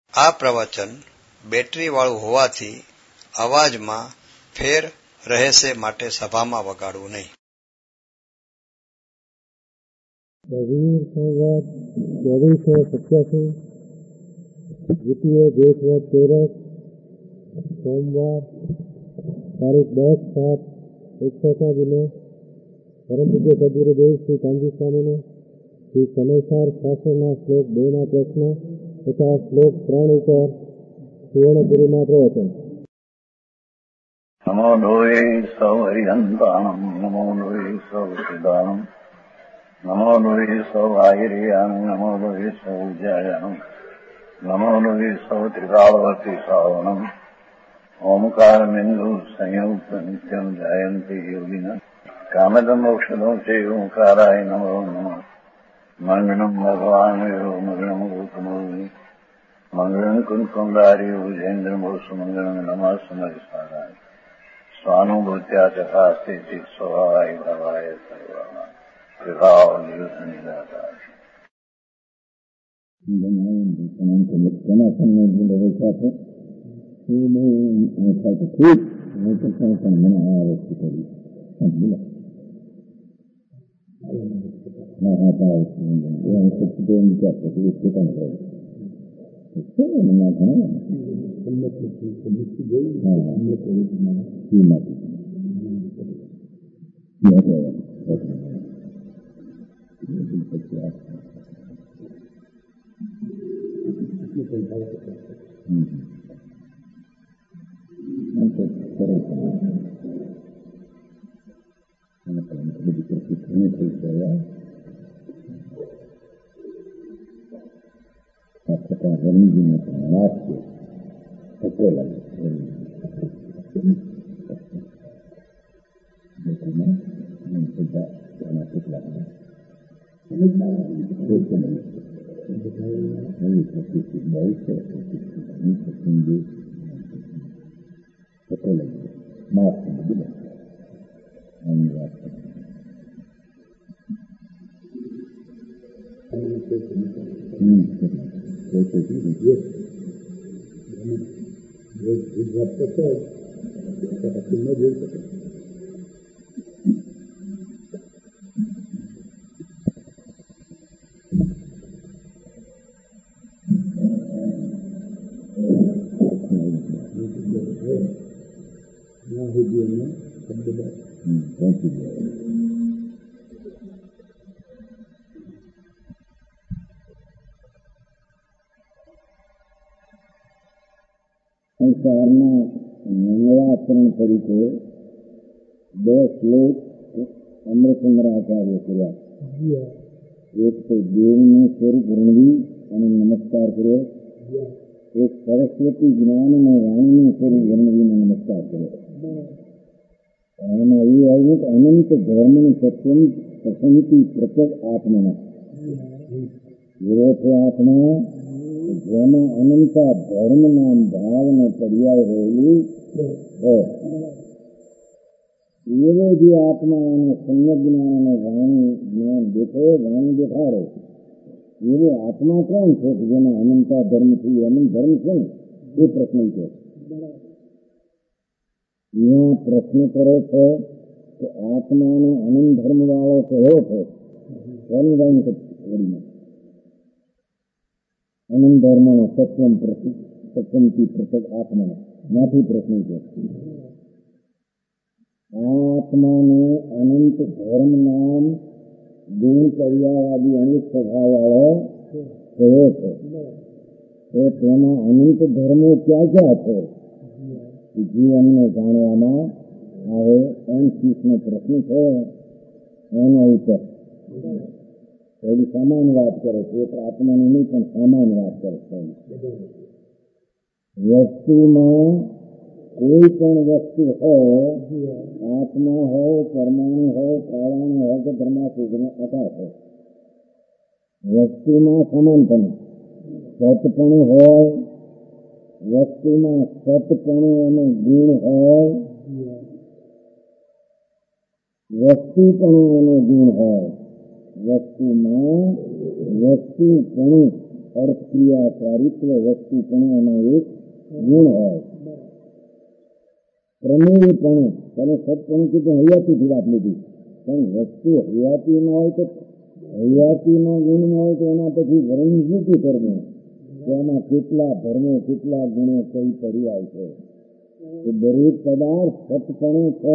આ પ્રવચન બેટરી વાળું હોવાથી અવાજમાં ફેર રહેશે માટે સભામાં વગાડવું નહીં. રવિવાર સંવાદ 2487 દ્વિતીય જેઠવદ તેરસ સોમવાર તારીખ 10/7/107 પરમ પૂજ્ય સદગુરુદેવ શ્રી કાનજી સ્વામીને શ્રી સમયસાર શાસ્ત્રના શ્લોક 2ના પ્રશ્ન તથા શ્લોક 3 ઉપર સુવર્ણપુરીમાં પ્રવચન. નમો લોહે સૌ હરિહંતાણમ નમો લોહે સૌ સિદ્ધાણમ નમો લોહે સૌ આહિર્યાન નમો લોહે સૌ જયાન નમો લોહે સૌ ત્રિકાળવતી શ્રાવણમ ઓમકારમિંદુ સંયુક્ત નિત્યમ જયંતી યોગિન કામદમ મોક્ષદો છે ઓંકારાય નમો નમઃ. મંગળમ ભગવાન મંગળમ ગૌતમોની મંગળમ કુંકુંડારી વિજેન્દ્રમોસુ મંગળમ નમઃ સમયસારાય સ્વાનુભૂત્યા ચકાસ્તે ચિત સ્વભાવાય ભવાય સર્વમાં વિભાવ નિદાતા. સંસારના નિરાકરણ તરીકે 2 શ્લોક અમૃતચંદ્રાચાર્ય કર્યા. એક તો દેવનું સ્વરૂપ વર્ણવી અને નમસ્કાર કર્યો, એક સરસ્વતી જ્ઞાન અને વાણીનું સ્વરૂપ વર્ણવીને નમસ્કાર કર્યો. એમાં એ આવ્યું કે અનંત ધર્મનું સત્યમ પ્રસંતિ પ્રત્યેક આત્મા એવો છે આત્મા જેમાં અનંતા ધર્મ નામ ભાવને પર્યાય રહેલી છે. એવો જે આત્મા એને સમ્યક જ્ઞાન અને વાણી જ્ઞાન દેખે, વાણી દેખાડે, એવો આત્મા કોણ છે કે જેમાં અનંતા ધર્મ છે? અનંત ધર્મ છે ને એ પ્રશ્ન છે. અહીંયા પ્રશ્ન કરે છે કે આત્માને અનંત ધર્મ વાળો કયો છે? એની વાણી કરીને અનંત ધર્મનો સત્યમથી પ્રત્યેક આત્મા માંથી પ્રશ્ન છે. આત્માને અનંત ધર્મ નામ ગુણ પર્યાવાદી અનેક સ્વભાવવાળો કયો છે? તો તેમાં અનંત ધર્મો ક્યાં ક્યાં છે જીવનને જાણવામાં આવે એમ શીખનો પ્રશ્ન છે. એનો ઉત્તર પહેલી સમાન વાત કરે છે, એક આત્માની નહીં પણ સમાન વાત કરે છે. વસ્તુમાં કોઈ પણ વસ્તુ હોય, આત્મા હોય, પરમાણુ હોય, પ્રાણાણુ હોય કે ધર્માસુગનો આકાશ હોય, વસ્તુમાં સમાનપણું સતપણું હોય, વસ્તુમાં સતપણું અને ગુણ હોય, વસ્તુપણું અને ગુણ હોય. વસ્તુમાં વસ્તુપણું અર્થ ક્રિયા ચારિત્ર્ય વસ્તુ પણ એનો એક ગુણ હોય. પ્રમેયપણું તમે સત્પણું કીધું હૈયાતીથી વાત લીધી, પણ વસ્તુ હૈયાતી ન હોય તો હૈયાતીનો ગુણ ન હોય તો એના પછી વર્ણન નથી કરવું કે એમાં કેટલા ધર્મો કેટલા ગુણો કઈ પર્યાય છે. દરેક પદાર્થ સત્પણું છે,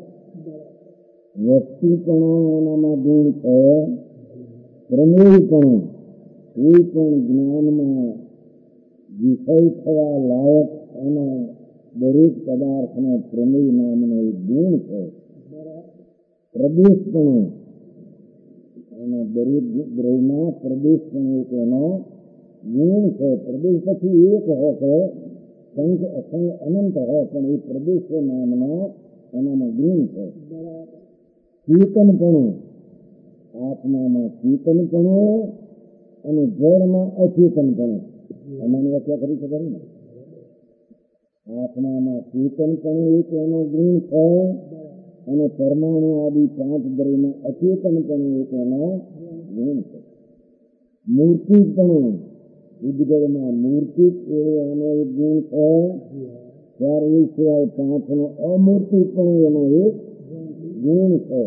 વસ્તુપણું એનામાં ગુણ છે, પ્રમેયપણું કોઈ પણ જ્ઞાનમાં વિષય થવા લાયક એના દરેક પદાર્થનો પ્રમેય નામનો એક ગુણ છે. પ્રદેશપણું એનો દરેક દ્રવ્યમાં પ્રદેશપણું એક એનો ગુણ છે. પ્રદેશ પછી એક હોશે, સંખ્ય અનંત હોય, પણ એ પ્રદેશ નામનો એનામાં ગુણ છે. ચેતનપણું આત્મામાં ચેતનપણું અને જળમાં અચેતનપણું. એમાંની વ્યાખ્યા કરી શકાય ને? આત્મામાં ચેતનપણું એક એનો ગુણ છે અને પરમાણુ આદિ 5 દ્રવ્યમાં અચેતનપણું એક એનો ગુણ છે. મૂર્તિપણું ઉદ્ગળમાં મૂર્તિક એનો એક ગુણ છે, ત્યારે એ સિવાય 5નો અમૂર્તિપણું એનો એક ગુણ છે.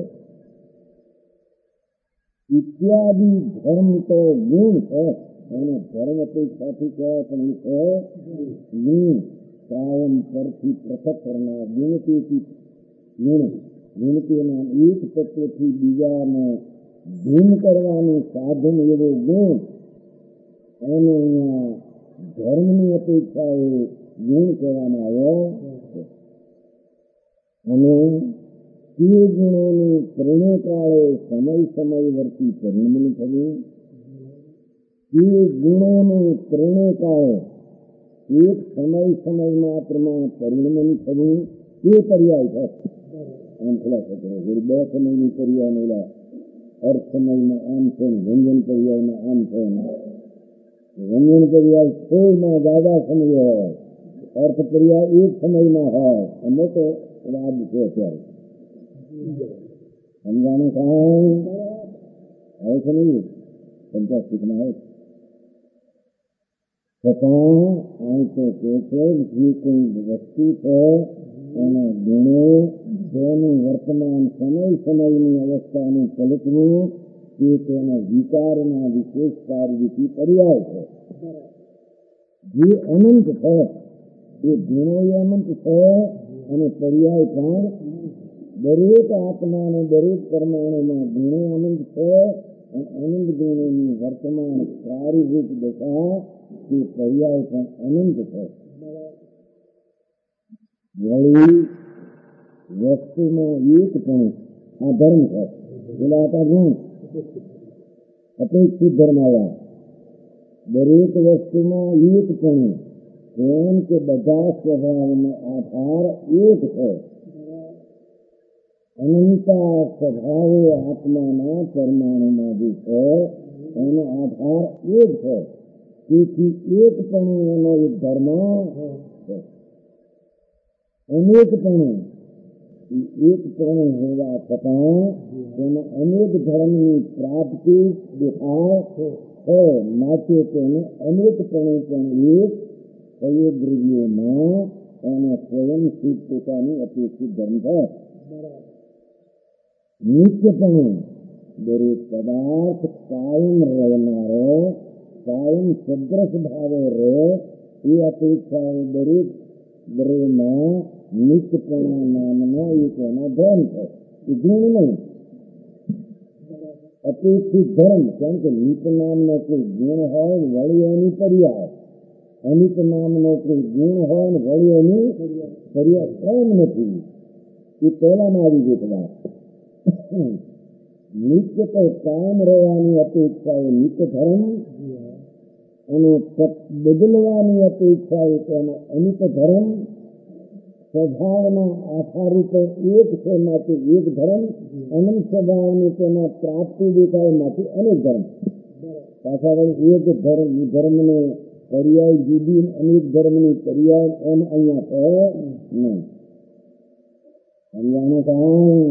ઇત્યાદિ ધર્મ તો ગુણ છે, એને ધર્મ અપેક્ષાથી કહેવાય પણ એ છે ગુણ. કાયમ પરથી પૃથક કરનાર ગુણથી ગુણ, ગુણતીના એક તત્વથી બીજાને ભિન્ન કરવાનું સાધન એવો ગુણ, એને અહીંયા ધર્મની અપેક્ષા એ ગુણ કહેવામાં આવ્યો છે. અને તે ગુણોનું પરિણયકાળે સમય વર્તી પરિણમન થવું, તે ગુણોનું પરિણયકાળે એક સમય માત્રમાં પરિણમન થવું, તે પર્યાય છે. આમ ખુલાસો કરો, 2 સમયની પર્યાય ઓલા અર્થ સમયમાં આમ છે, વ્યંજન પર્યાયમાં આમ છે. વ્યંજન પર્યાય થોડમાં જ્યાદા સમય હોય, અર્થ પર્યાય એક સમયમાં હોય. એનો તો વાદ છે અત્યારે. સમજાનું કામ આવે છે નહીં, પંચાસ્તિકમાં આવે છતાં આ તો કે છે જે કોઈ વસ્તુ છે એના ગુણો તેનું વર્તમાન સમયની અવસ્થાનું પલટવું તે તેના વિચારના વિશેષ કાર્યથી પર્યાય છે. જે અનંત છે એ ગુણો અનંત છે અને પર્યાય પણ દરેક આત્માને દરેક પરમાણુમાં ગુણો અનંત છે અને અનંત ગુણોની વર્તમાન કાર્યરૂપ દશા તે પર્યાય પણ અનંત છે. વળી વસ્તુમાં એક પણ આ ધર્મ છે, પેલા હતા ગુણ અપેક્ષિત ધર્મ આવ્યા. દરેક વસ્તુમાં એક પણ એમ કે બધા સ્વભાવનો આધાર એક છે. અનંતા સ્વભાવો આત્માના પરમાણુમાં જે છે એનો આધાર એક છે. તેથી એકપણું એનો એક ધર્મ છે. અનેકપણું એકપણું હોવા છતાં તેના અનેક ધર્મની પ્રાપ્તિ દેખાય છે. માટે તેને અનેકપણું પણ એક કયો દ્રવ્યોમાં એને સ્વયં સિદ્ધ પોતાની અપેક્ષિત ધર્મ છે. નિત્યપણું દરેક પદાર્થ કાયમ રહેનારો, કાયમ સદ્રશ ભાવે રહે એ અપેક્ષા દરેક દ્રવ્યમાં નિત્યપણા નામનો એક એનો ધર્મ છે. એ ગુણ નહીં, અપેક્ષિત ધર્મ. કેમ કે નિત નામનો કોઈ ગુણ હોય વળી એની પર્યાય, અનિત નામનો કોઈ ગુણ હોય ને વળી એની પર્યાય એમ નથી. એ પહેલામાં આવી ગઈ વાત. નિત્ય તો કાયમ રહેવાની અપેક્ષા એ નિત્ય ધર્મ અને બદલવાની અપેક્ષા એ તેનો અનિત ધર્મ. સ્વભાવના આધારૂપે એક છે માટે એક ધર્મ, અનંત સ્વભાવની તેમાં પ્રાપ્તિ દેખાય માટે અનેક ધર્મ. પાછા વળી એક ધર્મને પર્યાય જુદી અનેક ધર્મની પર્યાય એમ અહીંયા છે નહીં. સમજાનું કામ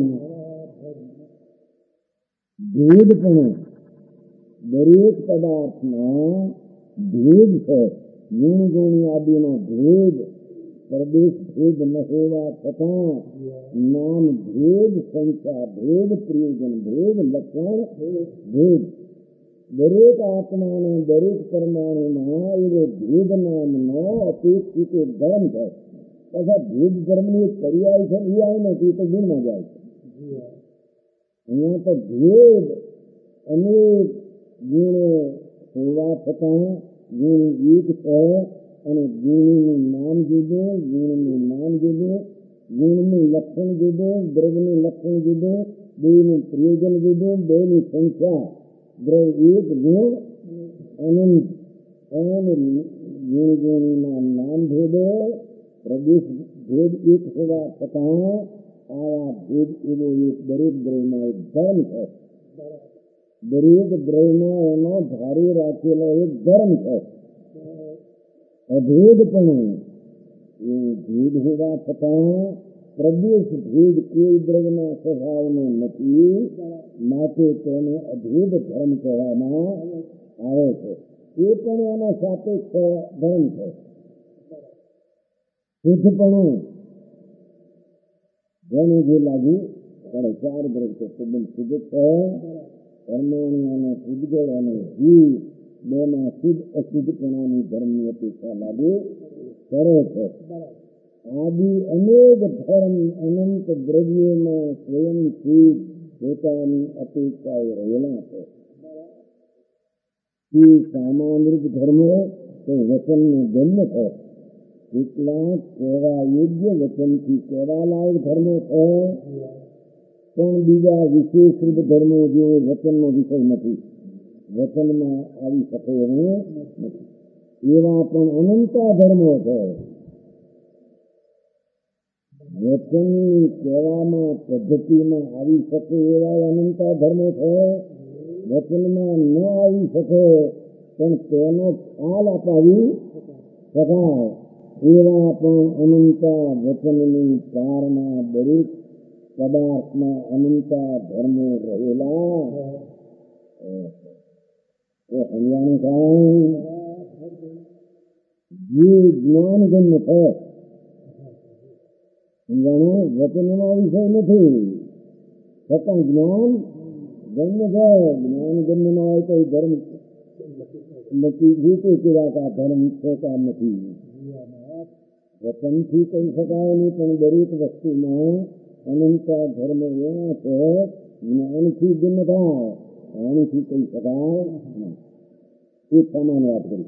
ભેદપણું દરેક પદાર્થમાં ભેદ છે. ગુણ ગુણી આદિનો ભેદ, પ્રદેશ ભેદ ન હોવા છતાં નામ ભેદ, સંખ્યા ભેદ, પ્રયોજન ભેદ, લક્ષણ ભેદ. દરેક આત્માને દરેક પરમાણુમાં એવો ભેદ નામનો અપેક્ષિત ધર્મ છે. તથા ભેદ ધર્મની એક પર્યાય છે, એ આવે ને તે તો ગુણમાં જાય છે. અહીંયા તો ભેદ અનેક ગુણો હોવા છતાં ગુણ એક છે, અને ગુણનું નામ જુદું, ગુણનું નામ જુદું, ગુણનું લક્ષણ જુદું, દ્રવ્યનું લક્ષણ જુદું, બેનું પ્રયોજન જુદું, બેની સંખ્યા દ્રવ્ય એક, ગુણ અનંત. એમ ગુણ ગુણીના નામ ભેદે પ્રદેશ ભેદ એક હોવા છતાં આવા ભેદ એવો એક દરેક દ્રવ્યમાં એક ધર્મ છે. દરેક દ્રવ્યમાં એનો ધારી રાખેલો એક ધર્મ છે. અભેદપણું એ ભેદ હોવા છતાં પ્રદેશ ભેદ કોઈ દ્રવ્યના સ્વભાવનો નથી, માટે તેને અભેદ ધર્મ કહેવામાં આવે છે. એ પણ એનો સાપેક્ષ ધર્મ છે. શુદ્ધપણું જેને જે લાગુ પડે, ચાર દ્રવ્ય છે. શુદ્ધ છે, પરમાણુ અને ઉદ્ગળ અને જીવ બેમાં શુદ્ધ અશુદ્ધપણાની ધર્મની અપેક્ષા લાગુ કરે છે. આદિ અનેક ધર્મ અનંત દ્રવ્યોમાં સ્વયંથી પોતાની અપેક્ષાઓ રહેલા છે. તે સામાન્ય ધર્મો તે વચનનો જન્મ છે. કેટલાક કહેવા યોગ્ય વચનથી કહેવા લાયક ધર્મો છે, પણ બીજા વિશેષ રૂપ ધર્મો જેવો વચનનો વિષય નથી, વચનમાં આવી શકે એવું નથી. એવા પણ અનંતા ધર્મો છે. વચનની કહેવામાં પદ્ધતિમાં આવી શકે એવા અનંતા ધર્મો છે. વચનમાં ન આવી શકે પણ તેનો ખ્યાલ અપાવી શકાય એવા પણ અનંતા વચનની કારના દરેક પદાર્થમાં અનંતા ધર્મો રહેલા એ હરિયાણું કાંઈ જે જ્ઞાન જન્મ છે. વચનનો વિષય નથી, છતાં જ્ઞાન જન્મ છે. જ્ઞાન જન્મ ન હોય તો ધર્મ નક્કી જીતે કેવા ધર્મ છે કે નથી. વચનથી કહી શકાય નહીં, પણ દરેક વસ્તુમાં અનંતા ધર્મ એવા છે. જ્ઞાનથી જન્મ થાય, વાણીથી કહી શકાય એ સામાન્ય વાત કરી.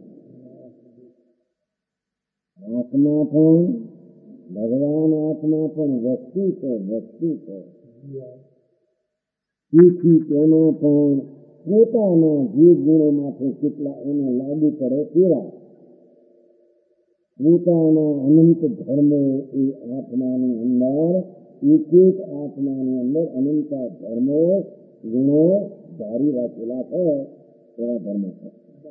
આત્મા પણ ભગવાન આત્મા પણ વસ્તુ છે, વસ્તુ છે. તેથી તેમાં પણ પોતાના જે ગુણોમાંથી કેટલા એને લાગુ કરે તેવા પોતાના અનંત ધર્મો એ આત્માની અંદર, એક એક આત્માની અંદર અનંતા ધર્મો ગુણો ધારી રાખેલા છે. એવા ધર્મો છે.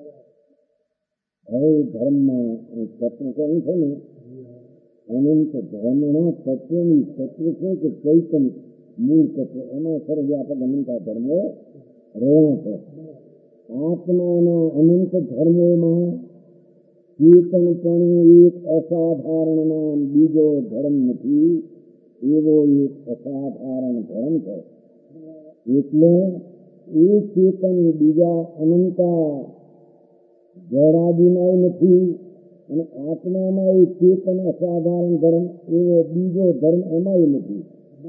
હવે ધર્મમાં તત્વ કહ્યું છે ને, અનંત ધર્મના તત્વની તત્વ છે કે ચૈતન મૂળ તત્વ, એમાં સર્વવ્યાપક અનંતા ધર્મો રહ્યા છે. આત્માના અનંત ધર્મોમાં ચેતનપણું એક અસાધારણ નામ બીજો ધર્મ નથી, એવો એક અસાધારણ ધર્મ છે. એટલે એ ચેતન બીજા અનંતા જડાદીમાં નથી, અને આત્મામાં એ ચેતન અસાધારણ ધર્મ એવો બીજો ધર્મ એમાંય નથી.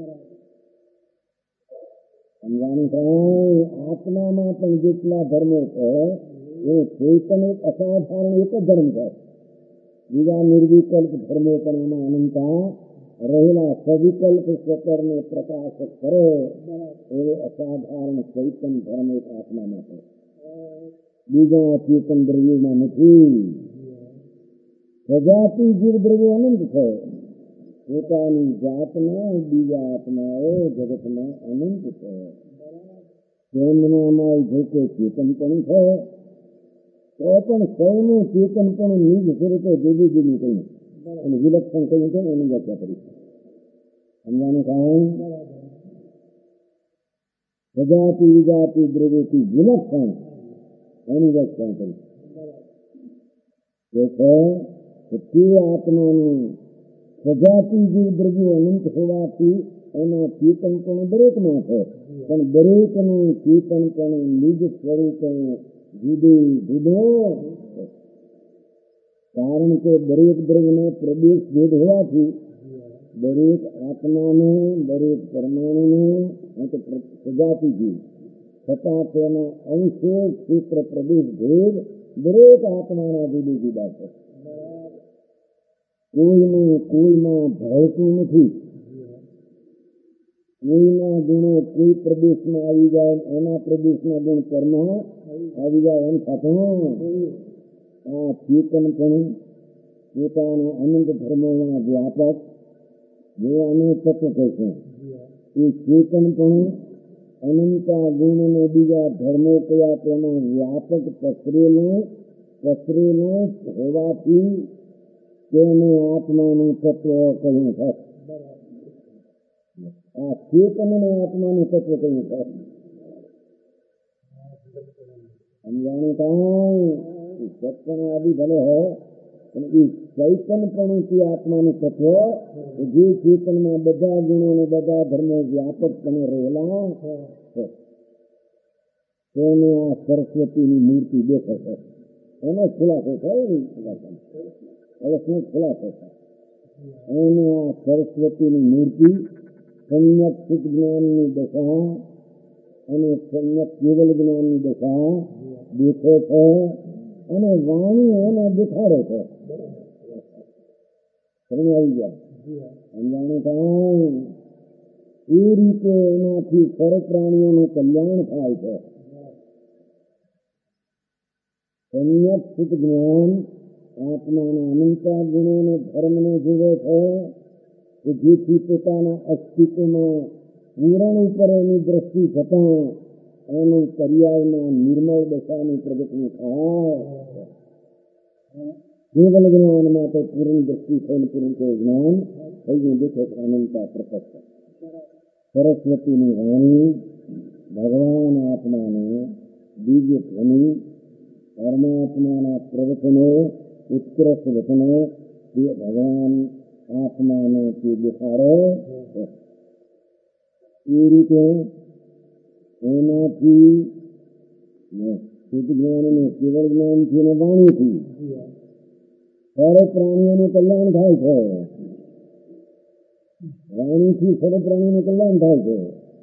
સમજાણું થાય? આત્મામાં પણ જેટલા ધર્મો છે એ ચેતન એક અસાધારણ એક જ ધર્મ છે. બીજા નિર્વિકલ્પ ધર્મો પણ એમાં અનંતા રહેલા. સવિકલ્પ સ્વતરને પ્રકાશ કરે એવો અસાધારણ ચૈતન ધર્મ એક આત્મામાં છે, બીજા ચેતન દ્રવ્યોમાં નથી. સજાતિ જીવ દ્રવ્યો અનંત છે. પોતાની જાતના બીજા આત્માઓ જગતમાં અનંત છે. તેમનામાં જોકે ચેતન પણ છે, તો પણ સૌનું ચેતન પણ નિજ સ્વરૂપે જુદું જુદું કહ્યું અને વિલક્ષણ કહ્યું છે. એની વ્યાખ્યા કરી સમજાનું કારણ સજાતિ વિજાતિ દ્રવ્યોથી વિલક્ષણ એની વ્યાખ્યા કરી. કે છે કે તે આત્માનું સજાતી જીવ દ્રવ્યો અનંત હોવાથી એના ચેતનપણું દરેકમાં છે, પણ દરેકનું ચેતનપણું નિજ સ્વરૂપે જુદું જુદું, કારણ કે દરેક દ્રવ્યનો પ્રદેશ ભેદ હોવાથી દરેક આત્માને, દરેક પરમાણુને સજાતી જીવ છતાં તેના અંશો ક્ષેત્ર પ્રદેશ ભેદ દરેક આત્માના જુદા જુદા છે. કોઈને કોઈમાં ભાવતું નથી. કોઈના ગુણો કોઈ પ્રદેશમાં આવી જાય, એના પ્રદેશના ગુણ કર્મમાં આવી જાય એમ થતું. આ ચેતનપણું પોતાના અનંત ધર્મોમાં વ્યાપક, જો આને તત્વ કહીશું, એ ચેતનપણું અનંતા ગુણ અને બીજા ધર્મો કયા તેમાં વ્યાપક પસરેલું હોવાથી તેને આત્માનું તત્વ કહ્યું છે. આ ચેતન અને આત્માનું તત્વ કહ્યું છે. સમજાણું કાંઈ સત્પણ આદિ ભલે હો, પણ એ ચૈતનપણું તે આત્માનું તત્વ જે ચેતનમાં બધા ગુણો અને બધા ધર્મો વ્યાપકપણે રહેલા છે. તેને આ સરસ્વતીની મૂર્તિ દેખે છે. એનો ખુલાસો છે. ખુલાસો છે. એને આ સરસ્વતીની મૂર્તિ સમ્યક ચિત્ત જ્ઞાનની દશા અને સમ્યક કેવલ જ્ઞાનની દશા દેખે છે અને વાણી એને દેખાડે છે. સમજ આવી ગયા? સમજાણું કાંઈ? એ રીતે એનાથી સર્વ પ્રાણીઓનું કલ્યાણ થાય છે. સમ્યક ચિત્ત જ્ઞાન આત્માના અનંતા ગુણો અને ધર્મને જુએ છે કે જેથી પોતાના અસ્તિત્વમાં પૂરણ ઉપર એની દ્રષ્ટિ થતાં એનું પર્યાયના નિર્મળ દશાની પ્રગતિ થાય. કેવલ જ્ઞાનમાં તો પૂર્ણ દ્રષ્ટિ થઈને પૂર્ણ જ્ઞાન થઈ ગયું દેખે અનંતા પ્રકટ. સરસ્વતીની વાણી ભગવાન આત્માને દિવ્ય ધ્વનિ, પરમાત્માના પ્રવચનો, ઉત્કૃષ્ટ વચનો તે ભગવાન આત્માને તે દેખાડે છે. એ રીતે એનાથી શુદ્ધ જ્ઞાન અને કેવળ જ્ઞાનથી અને વાણીથી સર્વ પ્રાણીઓનું કલ્યાણ થાય છે. વાણીથી સર્વ પ્રાણીઓનું કલ્યાણ થાય છે.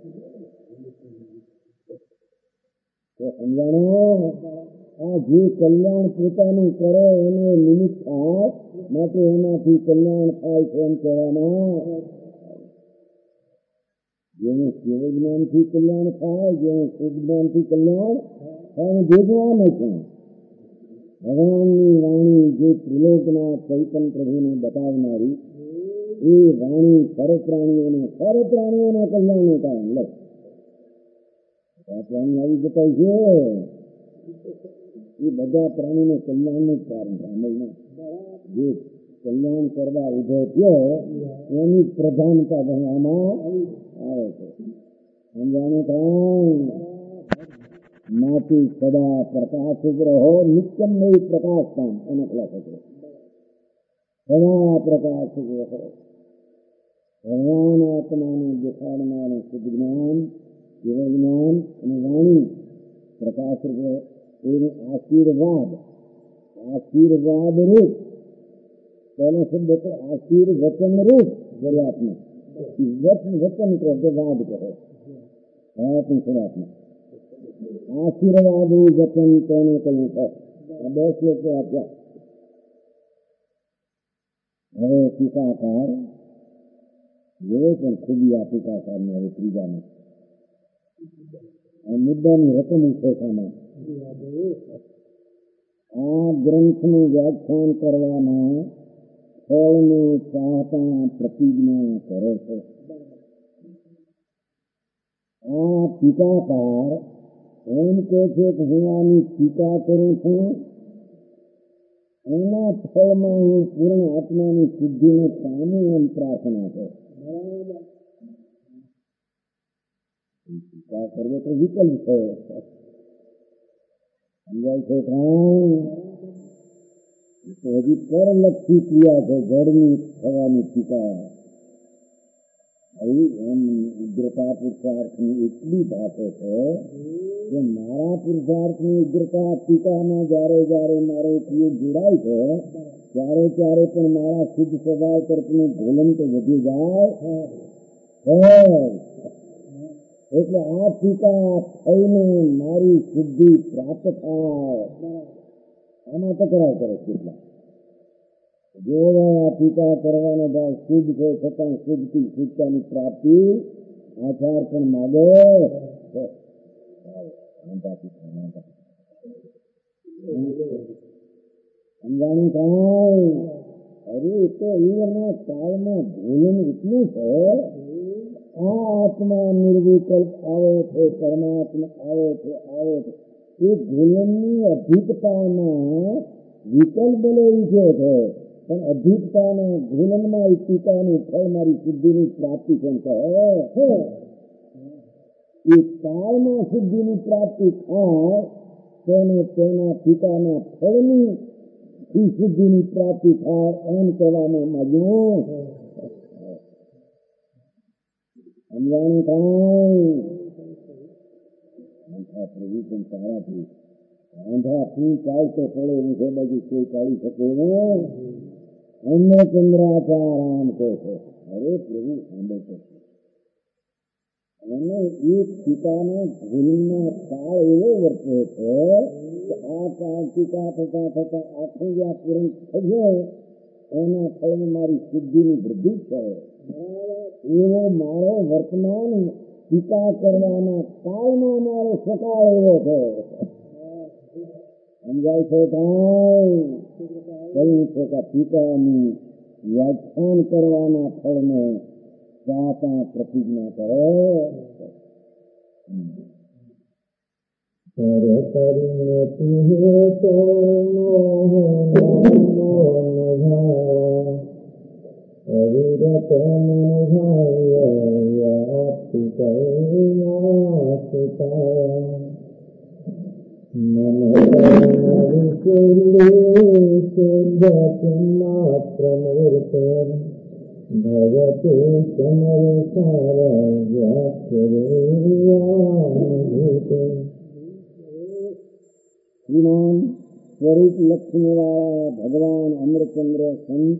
સમજાણો? આ જે કલ્યાણ પોતાનું કરે એને નિમિત્ત થાય માટે એનાથી કલ્યાણ થાય છે એમ કહેવામાં. જેનું કેવળ જ્ઞાનથી કલ્યાણ થાય, જેનું શુદ્ધ જ્ઞાનથી કલ્યાણ થાય, ભેગું આમ છે. ભગવાનની વાણી જે ત્રિલોકના ચૈતન્ય પ્રભુને બતાવનારી એ વાણી સર્વ પ્રાણીઓના કલ્યાણનું કારણ લે. પ્રાણી આવી જતા છે એ બધા પ્રાણીને કલ્યાણનું કારણ સાંભળને. જે કલ્યાણ કરવા ઉભો થયો એની પ્રધાનતા ભણવામાં આવે છે. સમજાનું કાંઈ? નાથી સદા પ્રકાશ ગ્રહો નિત્યમ નહીં પ્રકાશ કામ એનો ખુલાસો છે. સદા પ્રકાશ ગ્રહો ભગવાન આત્માને દેખાડનારું શુદ્ધ જ્ઞાન, કેવળ જ્ઞાન અને વાણી પ્રકાશ ગ્રહો એનું આશીર્વાદ રૂપ તેનો શબ્દ તો આશીર્વચન રૂપ દરિયાત્મા વચન કહો કે વાદ કહો આશીર્વાદ વચન તેને કહ્યું છે. આ 10 શ્લોકો આપ્યા. હવે ટીકાકાર જોવે પણ ખૂબી આ ટીકાકારને હવે ત્રીજાને આ મુદ્દાની રકમ ઉઠેસામાં આ ગ્રંથનું વ્યાખ્યાન કરવામાં ફળનું ચાહતા પ્રતિજ્ઞા કરે છે. આ ટીકાકાર એમ કહે છે કે હું આની ટીકા કરું છું, એના ફળમાં હું પૂર્ણ આત્માની સિદ્ધિને પામું એમ પ્રાર્થના છે. ટીકા કરવો તો વિકલ્પ છે. સમજાય છે? તો હજી પરલક્ષી ક્રિયા છે, જળની થવાની ટીકા. એમ ઉગ્રતા પુરુષાર્થની એટલી ભાષે છે કે મારા પુરુષાર્થની ઉગ્રતા ટીકામાં જયારે જયારે મારો ઉપયોગ જોડાય છે ત્યારે ત્યારે પણ મારા શુદ્ધ સ્વભાવ તરફનું ભોલન તો વધી જાય. એટલે આ ટીકા થઈને મારી શુદ્ધિ પ્રાપ્ત થાય. આમાં તકરાર કરે કેટલા જો આ ટીકા કરવાનો ભાવ શુદ્ધ છે છતાં શુદ્ધતાની પ્રાપ્તિ આચાર પણ માગે. સમજાણું કાંઈ? અરે તો એના કાળમાં ભોજન એટલું છે. આ આત્મા નિર્વિકલ્પ આવે છે, પરમાત્મા આવે છે. એ ભોજનની અધિકતામાં વિકલ્પ ભલે વિશે છે, પણ અધિકતાના ભોજનમાં ટીકાનું ફળ મારી શુદ્ધિની પ્રાપ્તિ કેમ કહે? એ કાળમાં શુદ્ધિની પ્રાપ્તિ થાય તેને તેના પિતાના ફળની શુદ્ધિની પ્રાપ્તિ થાય એમ કહેવામાં માંગ્યું. સમજાણું કાંઈ? પ્રભુ પણ સારાથી આંધાથી ચાલતો પડે મુખે બાજુ કોઈ ચાલી શકે ને. અમને ચંદ્રાચાર આમ કહે છે. અરે પ્રભુ સાંભળે છે. અને એક પિતાના ભૂલના કાળ એવો વર્તે છે કે આ કાળ ટીકા થતા થતા આખું જ્યાં પૂરણ થશે એના ફળમાં મારી શુદ્ધિની વૃદ્ધિ છે. એવો મારો વર્તમાન ટીકા કરવાના કાળમાં મારો સકાળ એવો છે. સમજાય છે કાંઈ? કહ્યું છે કે પિતાની વ્યાખ્યાન કરવાના ફળને જાતા પ્રતિજ્ઞા કરે. ભગવતે શ્રીમાન સ્વરૂપ લક્ષ્મી વાળા ભગવાન અમૃતચંદ્ર સંત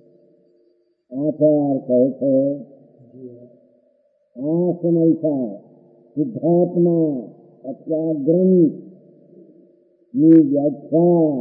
આચાર કહે છે આ સમયસા શુદ્ધાત્મા અથવા ગ્રંથ ની વ્યાખ્યા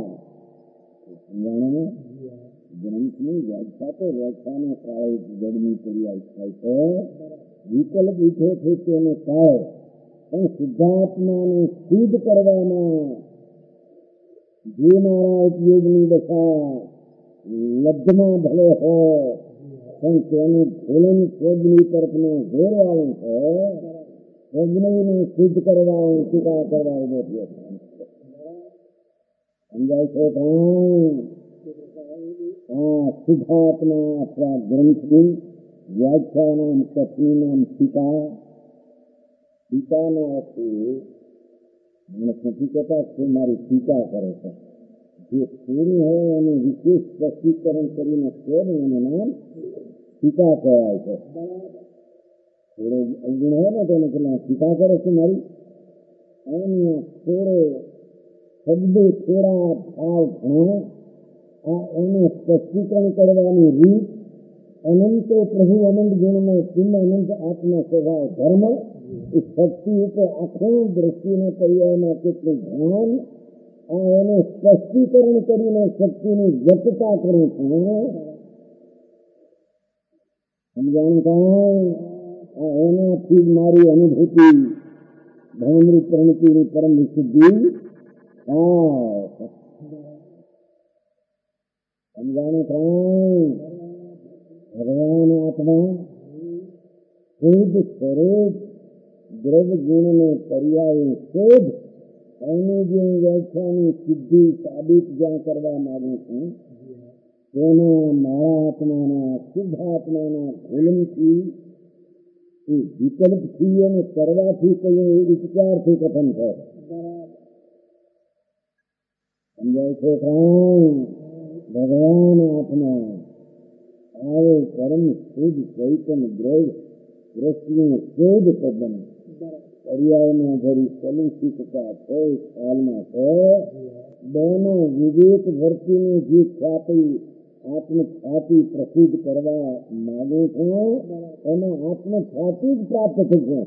ગ્રંથની વ્યાખ્યા તો વ્યાખ્યાને કાળે જડની પર્યાય થાય છે. વિકલ્પ ઉઠે છે તેને કાળ પણ શુદ્ધાત્માને શુદ્ધ કરવામાં જે મારા ઉપયોગની દશા લબ્ધમાં ભલે હોય પણ તેનું ભોલન સ્વજની તરફનો ઘેરવાળું છે. સ્વજનીને શુદ્ધ કરવા ટીકા કરવા ઉભો થયો. સમજાય છે કાંઈ? આ શુદ્ધાત્મા અથવા ગ્રંથની વ્યાખ્યા નામ કથની નામ ટીકા. ટીકાનો અર્થ માણસ નથી કહેતા કે મારી ટીકા કરે છે. જે પૂરી હોય એનું વિશેષ સ્પષ્ટીકરણ કરીને કહે ને એનું નામ ટીકા કહેવાય છે. થોડો અવગુણ હોય ને તેને પેલા ટીકા કરે છે મારી એની થોડો શબ્દો થોડા ભાવ ઘણા આ એનું સ્પષ્ટીકરણ કરવાની રીત અનંતો પ્રભુ અનંત ગુણનો ચિન્હ અનંત આત્મા સ્વભાવ ધર્મ એ શક્તિ ઉપર આખું દ્રષ્ટિને પર્યાયમાં કેટલું ધ્યાન આ એનું સ્પષ્ટીકરણ કરીને શક્તિની વ્યક્તતા કરું છું. સમજાણું કાંઈ? આ એનાથી જ મારી અનુભૂતિ ભવનરૂપ પ્રણતિની પરમ વિશુદ્ધિ થાય. સમજાણું કાંઈ? ભગવાન આત્મા શુદ્ધ સ્વરૂપ દ્રવ્ય ગુણને પર્યાય શોધ એની જે વ્યાખ્યાની સિદ્ધિ સાબિત જ્યાં કરવા માંગુ છું તેમાં મારા આત્માના શુદ્ધ આત્માના ભૂલનથી એ વિકલ્પથી અને કરવાથી કયું ઉપચારથી કથન થાય. સમજાય છે કાંઈ? ચૈતન દ્રઢ દ્રષ્ટિને શોધ પદન પર્યાયમાં ધરી કલુષિતતા છે કાલમાં છે બેનો વિવેક વર્તીને જે ખ્યાતિ આત્મખ્યાતિ પ્રસિદ્ધ કરવા માગે છે એમાં આત્મખ્યાતિ જ પ્રાપ્ત થશે.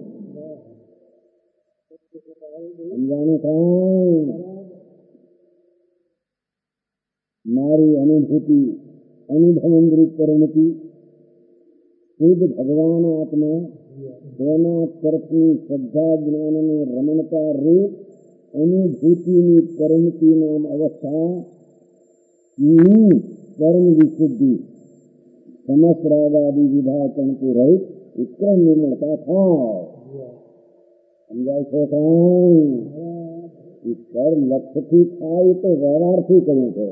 સમજાણું થાય? મારી અનુભૂતિ અનુભવંદ્રિત પરિણતિ શુદ્ધ ભગવાન આત્મા તેના તરફની શ્રદ્ધા જ્ઞાનને રમણતા રૂપ અનુભૂતિની પરિણતિ નામ અવસ્થા પરમ વિશુદ્ધિ સમસ્ત રાગાદી વિભાજન રહિત વિક્રમ નિર્મળતા થાય. સમજાય છે? ઈશ્વર લક્ષ્યથી થાય તો વ્યવહારથી કરવું છે.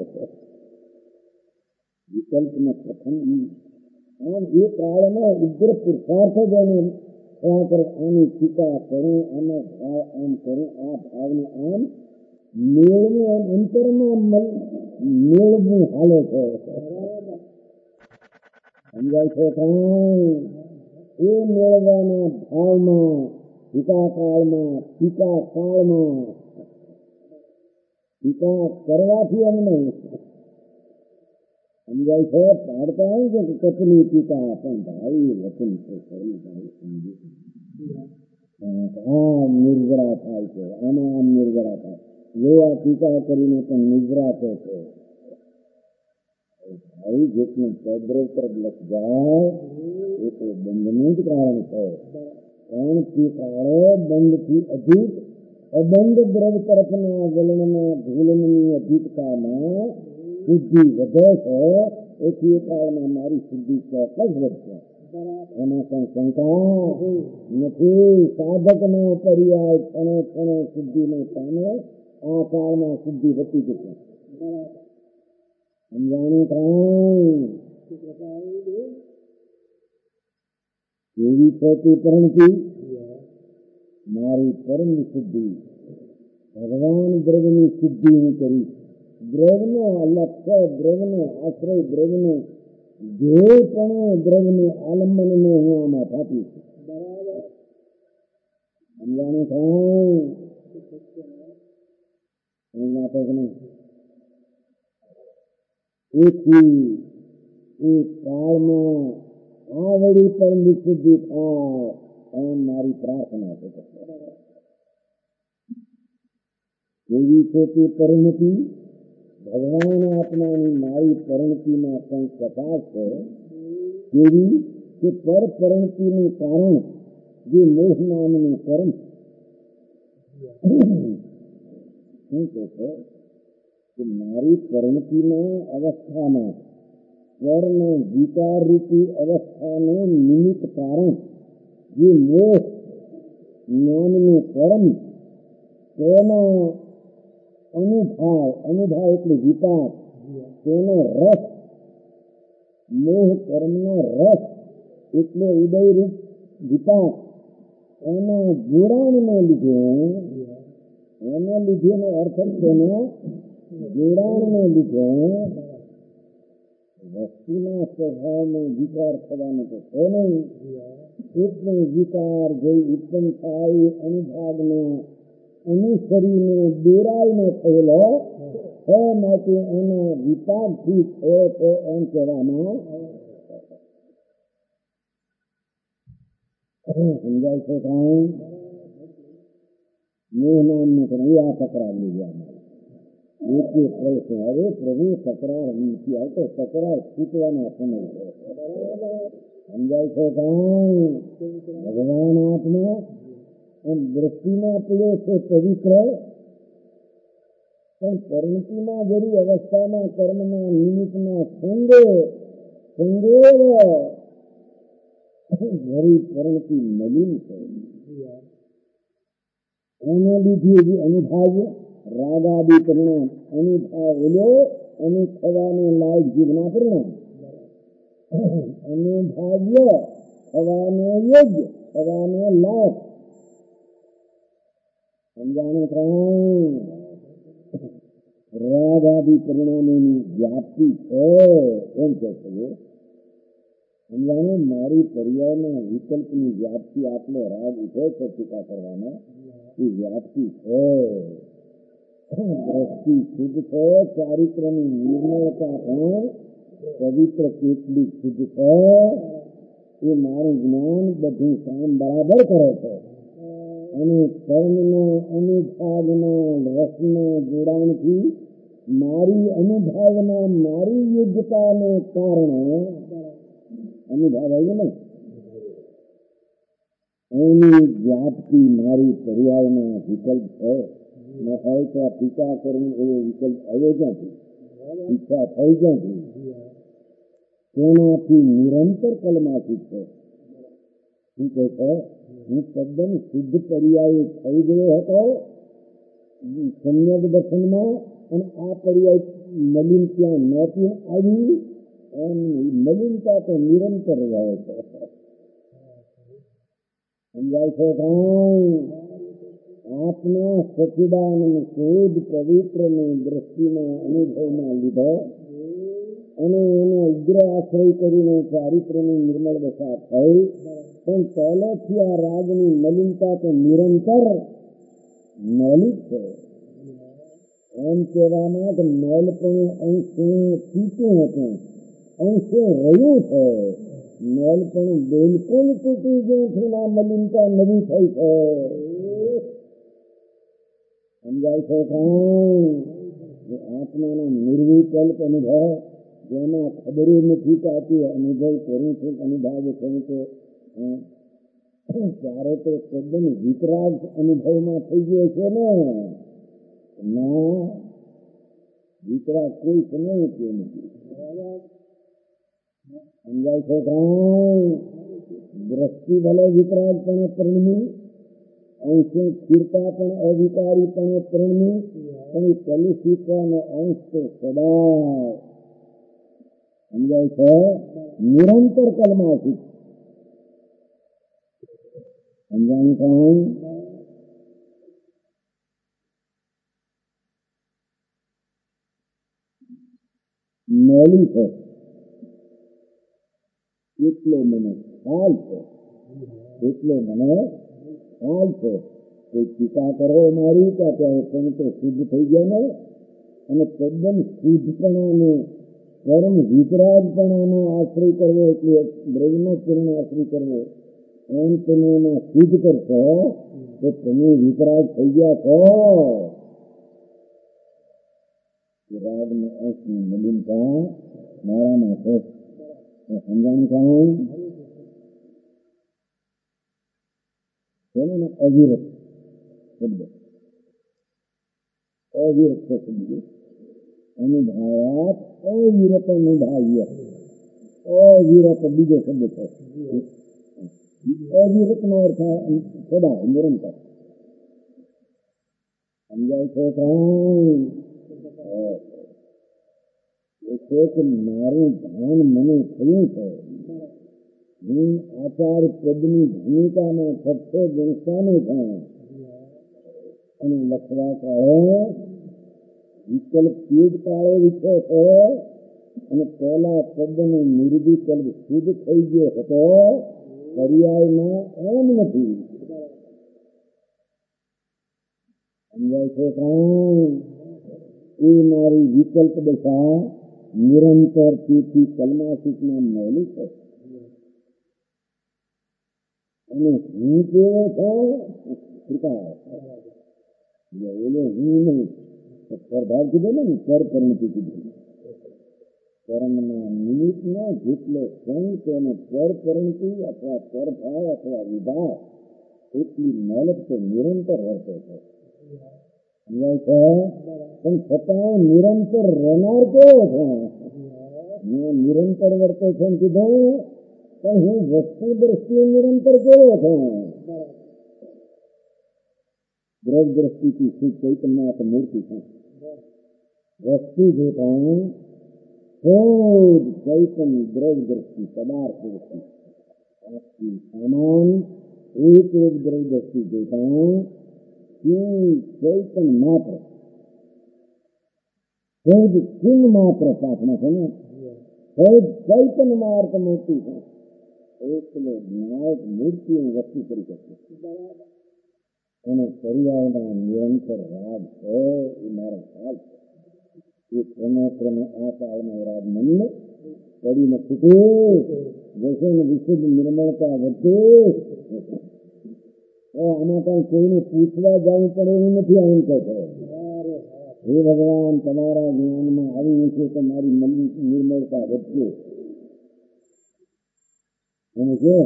વિકલ્પમાં પ્રથમ આમ એ કાળમાં ઉગ્ર પુરુષાર્થ જ એને આની ટીકા કરું, આનો ભાવ આમ કરું, આ ભાવને આમ મેળવું, એમ અંતરમાં મેળવું હાલે છે. સમજાય છે? એ મેળવવાના ભાવમાં ટીકા કાળમાં ટીકા કરવાથી એમ નહીં. સમજાય છે? પાડતા હોય છે કે કચ્છની ટીકા પણ ભાઈ વચન છે આ નિર્જરા થાય છે, આમાં આમ નિર્જરા થાય. જો આ ટીકા કરીને પણ નિર્જરા છે ભાઈ જેટલું પદ્રોતર લખ જાય એ તો બંધનું જ કારણ છે. કારણ કે કાળે બંધથી અધિક અબંધ દ્રવ તરફના વલણના ભૂલની અધિકતામાં શુદ્ધિ વધે છે. એથી કાળમાં મારી શુદ્ધિ ચોક્કસ વધશે, એમાં કઈ શંકા નથી. સાધકનો પર્યાય ક્ષણે ક્ષણે શુદ્ધિને પામે આ કાળમાં શુદ્ધિ વધતી જશે. સમજાણું થાય? એવી છે તે પરણતી મારી પરમ શુદ્ધિ ભગવાન દ્રવ્યની શુદ્ધિ હું કરીશ. દ્રવ્યનો લક્ષ્ય, દ્રવ્યનો આશ્રય, દ્રવ્યનો ધ્યેયપણો, દ્રવ્યનો આલંબનને હું આમાં થાપીશ. સમજાણું થાય? નાટક નહીં. એથી એ કાળમાં આ વળી પરમ શુદ્ધિ થાય એમ મારી પ્રાર્થના છે. એવી છે તે પરિણતિ ભગવાન આત્માની મારી પરિણતિમાં કંઈ કપાસ છે. એવી કે પર પરિણતિનું કારણ જે મોહ નામનું કર્મ શું કહે છે કે મારી પરિણતિના અવસ્થામાં સ્વરના વિકાર રૂપી અવસ્થાનું નિમિત્ત કારણ જે મોહ નામનું કર્મ તેના અનુભાવ એટલે વિપાક, તેનો રસ, મોહ કર્મનો રસ એટલે ઉદયરૂપ વિપાક, એના જોડાણને લીધે એનો અર્થ તેના જોડાણને લીધે વસ્તુના સ્વભાવમાં વિકાર થવાનો તો છે નહીં. એટલે વિકાર જે ઉત્પન્ન થાય અનુભાગને અનુસરીને દોરાઈને થયેલો છે, માટે એના વિપાકથી થયો છે એમ કહેવામાં સમજાય છે. કાંઈ મોહ નામનું પણ આ તકરાર લીધી એક પ્રશ્ન. હવે પ્રભુ તકરાર નથી આવતો, તકરાર છૂટવાના સમય છે. સમજાય છે? કાંઈ ભગવાન આત્મા એમ દ્રષ્ટિમાં પીડે છે પવિત્ર, પણ પરિણતિમાં જરી અવસ્થામાં કર્મના નિમિત્તના સંદેહ જરી પરિણતિ મલિન છે. એને લીધે જે અનુભાવ્ય રાગાદી પરિણામ અનુભાવ ઓલો અને થવાને લાયક જીવના પરિણામ અનુભાવ્ય થવાને યોગ્ય થવાને લાયક. સમજાણું થાય? રાગાદી પરિણામોની વ્યાપ્તિ છે એમ કહે છે. સમજાણો? મારી પર્યાયના વિકલ્પની વ્યાપ્તિ આટલો રાગ ઉઠે છે ટીકા કરવાનો, એ વ્યાપ્તિ છે. દ્રષ્ટિ શુદ્ધ છે, ચારિત્રની નિર્મળતા પણ પવિત્ર કેટલી શુદ્ધ છે. એ મારું જ્ઞાન બધું કામ બરાબર કરે છે અને કર્મના અનુભાવના રસના જોડાણથી મારી અનુભાવના, મારી યોગ્યતાને કારણે અનુભાવ આવ્યો ને, એની વ્યાપ્તિ મારી પર્યાયના વિકલ્પ છે. ન હોય તો આ ટીકા કરવું એવો વિકલ્પ આવ્યો ક્યાંથી? ઈચ્છા થઈ ક્યાંથી? તેનાથી નિરંતર કલમાશિત છે. શું કહે છે? હું તદ્દન શુદ્ધ પર્યાય થઈ ગયો હતો સમ્યક દર્શનમાં, અને આ પર્યાય મલિન ત્યાં નહોતી આવી. એમ મલિનતા તો નિરંતર રહે છે. સમજાય છે? આપના સચિદાનંદ શુદ્ધ પવિત્રને દ્રષ્ટિના અનુભવમાં લીધો અને એનો ઉગ્ર આશ્રય કરીને ચારિત્રની નિર્મળ દશા થઈ. પણ પહેલેથી આ રાગની મલિનતા તો નિરંતર મેલી છે. એમ કહેવામાં કે મેલ પણ અંશે તૂટ્યું હતું, અંશે રહ્યું છે. મેલ પણ બિલકુલ તૂટી ગયું છે, આ મલિનતા નવી થઈ છે. સમજાય છે? આત્માનો નિર્વિકલ્પ અનુભવ, જેમાં ખબર નથી પાતી અનુભવ કરું છું, અનુભવ કરું છું, ત્યારે તો તદ્દન વિતરાગ અનુભવમાં થઈ ગયો છે ને. ના, વિતરાગ કોઈ સમય નથી. સમજાય છે? દ્રષ્ટિ ભલે વિતરાગ પણ પરિણમી, અંશે સ્થિરતા પણ અધિકારી પણ પરિણમી, પણ કલુષિતનો અંશ તો સદા સમજાય છે નિરંતર કલમાશિત. સમજાયું કામ? મેલી છે એટલો મને ખ્યાલ છે, એટલો મને ખ્યાલ છે. કોઈ ટીકા કરો મારી કે તમે તો શુદ્ધ થઈ ગયા ને, અને તદ્દન શુદ્ધપણાને કર્મ વિતરાગપણાનો આશ્રય કરવો, એટલે બ્રહ્મ પૂર્ણ આશ્રય કરવો, એમ તમે એમાં શુદ્ધ કરશો તો તમે વિતરાગ થઈ ગયા છો. રાગની અંશની મલિનતા મારામાં છે. સમજાણું કામ? એને અવિરત શબ્દ, અવિરત શબ્દ અનુભાવાત અવિરત અનુભાવ્ય, અવિરત બીજો શબ્દ છે. અવિરત નો અર્થ સદા નિરંતર. સમજાય છે? એટલે કે મારું ભાન મને થયું છે. હું આચાર્ય પદની ભૂમિકામાં સત્ય ગણસાને થાય અને લખવા કાળે વિકલ્પ તેજ કાળે વિશે છે, અને પહેલા પદનો નિર્વિકલ્પ શુદ્ધ થઈ ગયો હતો. પર્યાયમાં એમ નથી. સમજાય છે? એ મારી વિકલ્પ દશા નિરંતર તેથી કલમાશિતમાં મેલી છે. અને હું કેવો છું? ઓલો હું નહીં, સ્પર્ધા કીધો ને, પર પરિણતિ કીધું. કર્મના નિમિત્તનો જેટલો સંત અને પર પરિણતિ અથવા પરભાવ અથવા વિભાવ, એટલી મેલક તો નિરંતર વર્તે છે. સમજાય છે? પણ છતાં નિરંતર રહેનાર કેવો છે? હું નિરંતર વર્તે છે કીધું, પણ હું વસ્તુ દ્રષ્ટિએ નિરંતર કેવો છું? દ્રવ દ્રષ્ટિથી શ્રી ચૈતન્યનાથ મૂર્તિ છે. વસ્તુ જોતા ચૈતન દ્રવ દ્રષ્ટિ પદાર્થ દ્રષ્ટિ સામાન એક એક દ્રવ દ્રષ્ટિ જોતા ચૈતન માત્ર, સહજ ચિહ્ન માત્ર પ્રાર્થના છે ને, સહજ ચૈતન માત્ર મૂર્તિ છે. એકલો જ્ઞાયક મૂર્તિની વસ્તુ કરી શકે અને પર્યાયના નિરંતર રાગ છે એ મારો ખ્યાલ છે. એ ક્રમે ક્રમે આ કાળમાં રાગ મનને કરીને છૂટે જશે ને વિશુદ્ધ નિર્મળતા વધે. આમાં કઈ કોઈને પૂછવા જવું પડે એવું નથી. આમ કહે છે હે ભગવાન તમારા જ્ઞાનમાં આવી છે તો મારી મનની નિર્મળતા વધશે એને છે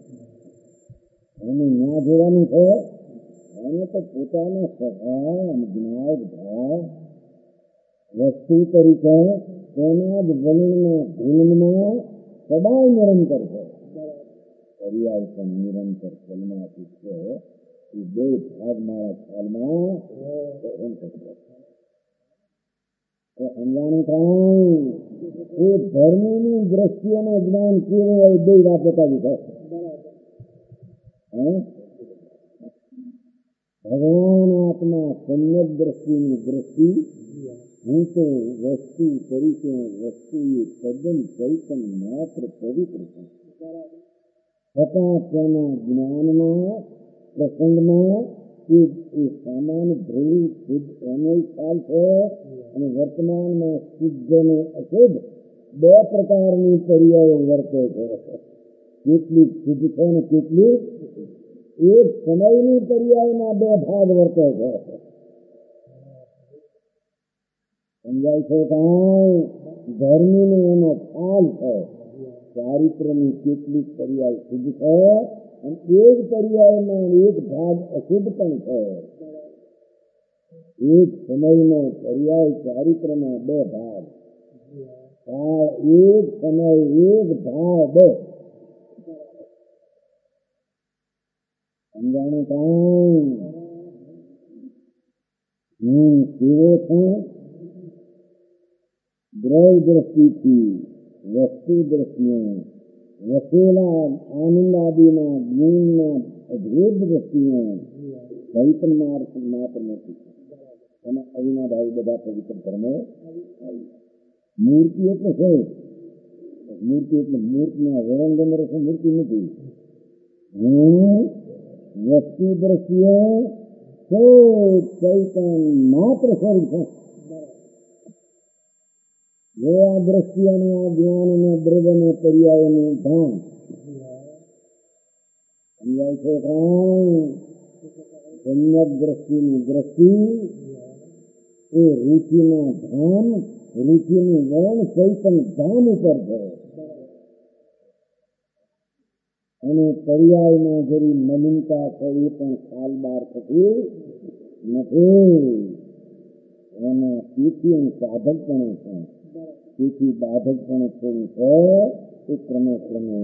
એને ના જોવાનું છે. એને તો પોતાના સ્વભાવ જ્ઞાન ભાવ વસ્તુ તરીકે તેના જ વર્ણના ધૂનમાં સદાય નિરંતર છે. પર્યાય પણ નિરંતર ચલનાથી છે. એ બે ભાગ મારા ખ્યાલમાં સમજાણું થાય. એ ધર્મની દ્રષ્ટિઓનું જ્ઞાન કેવું હોય બે વાત બતાવી છે. ભગવાન આત્મા સમ્યક દ્રષ્ટિની દ્રષ્ટિ હું તો વસ્તુ તરીકે વસ્તુ એ તદ્દન ચૈતન માત્ર પવિત્ર છે. છતાં તેના જ્ઞાનમાં પ્રસંગમાં એ સામાન્ય ધ્રુવ શુદ્ધ એનો ખ્યાલ છે અને વર્તમાનમાં શુદ્ધ અને અશુદ્ધ બે પ્રકારની પર્યાયો વર્તે છે. કેટલીક શુદ્ધ છે અને કેટલીક એક સમયની પર્યાયના બે ભાગ વર્તે છે. સમજાય છે કાંઈ? ધર્મીને એનો ખ્યાલ છે. ચારિત્રની કેટલીક પર્યાય શુદ્ધ છે અને એક પર્યાયમાં એક ભાગ અશુદ્ધ પણ છે. એક સમયનો પર્યાય ચારિત્રના બે ભાગ, એક સમય એક ભાગ. સમજાણું કાંઈ? હું કેવો છું? દ્રવ દ્રષ્ટિથી વસ્તુ દ્રષ્ટિએ વસેલા આનંદ આદિના ગુણના અભેદ દ્રષ્ટિએ પવિત્ર માત્ર નથી. એના અવિનાભાઈ બધા પવિત્ર ધર્મો. મૂર્તિ એટલે શું? મૂર્તિ એટલે મૂર્તિના વરંગમ રસ મૂર્તિ નથી. વસ્તુ દ્રષ્ટિએ ચૈતન માત્ર સ્વરૂપ છે. જો આ દ્રષ્ટિ અને આ જ્ઞાન અને દ્રવ્યને પર્યાયનું ભાન સમજાય છે કાંઈ? સમ્યક દ્રષ્ટિની દ્રષ્ટિ એ રુચિના ધામ, રુચિનું વર્ણ ચૈતન ધામ ઉપર છે અને પર્યાયમાં જરી નવીનતા છે એ પણ ખ્યાલ બહાર થતી નથી. એના તેથી સાધક પણ છે. તેથી બાધક પણ થોડું છે એ ક્રમે ક્રમે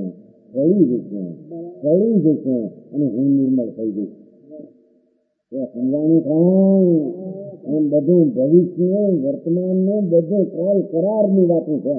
ફળી જશે અને હું નિર્મળ થઈ જઈશ. સમજાણું થાય? એમ બધું ભવિષ્ય વર્તમાનનું બધું કોલ કરારની વાતો છે.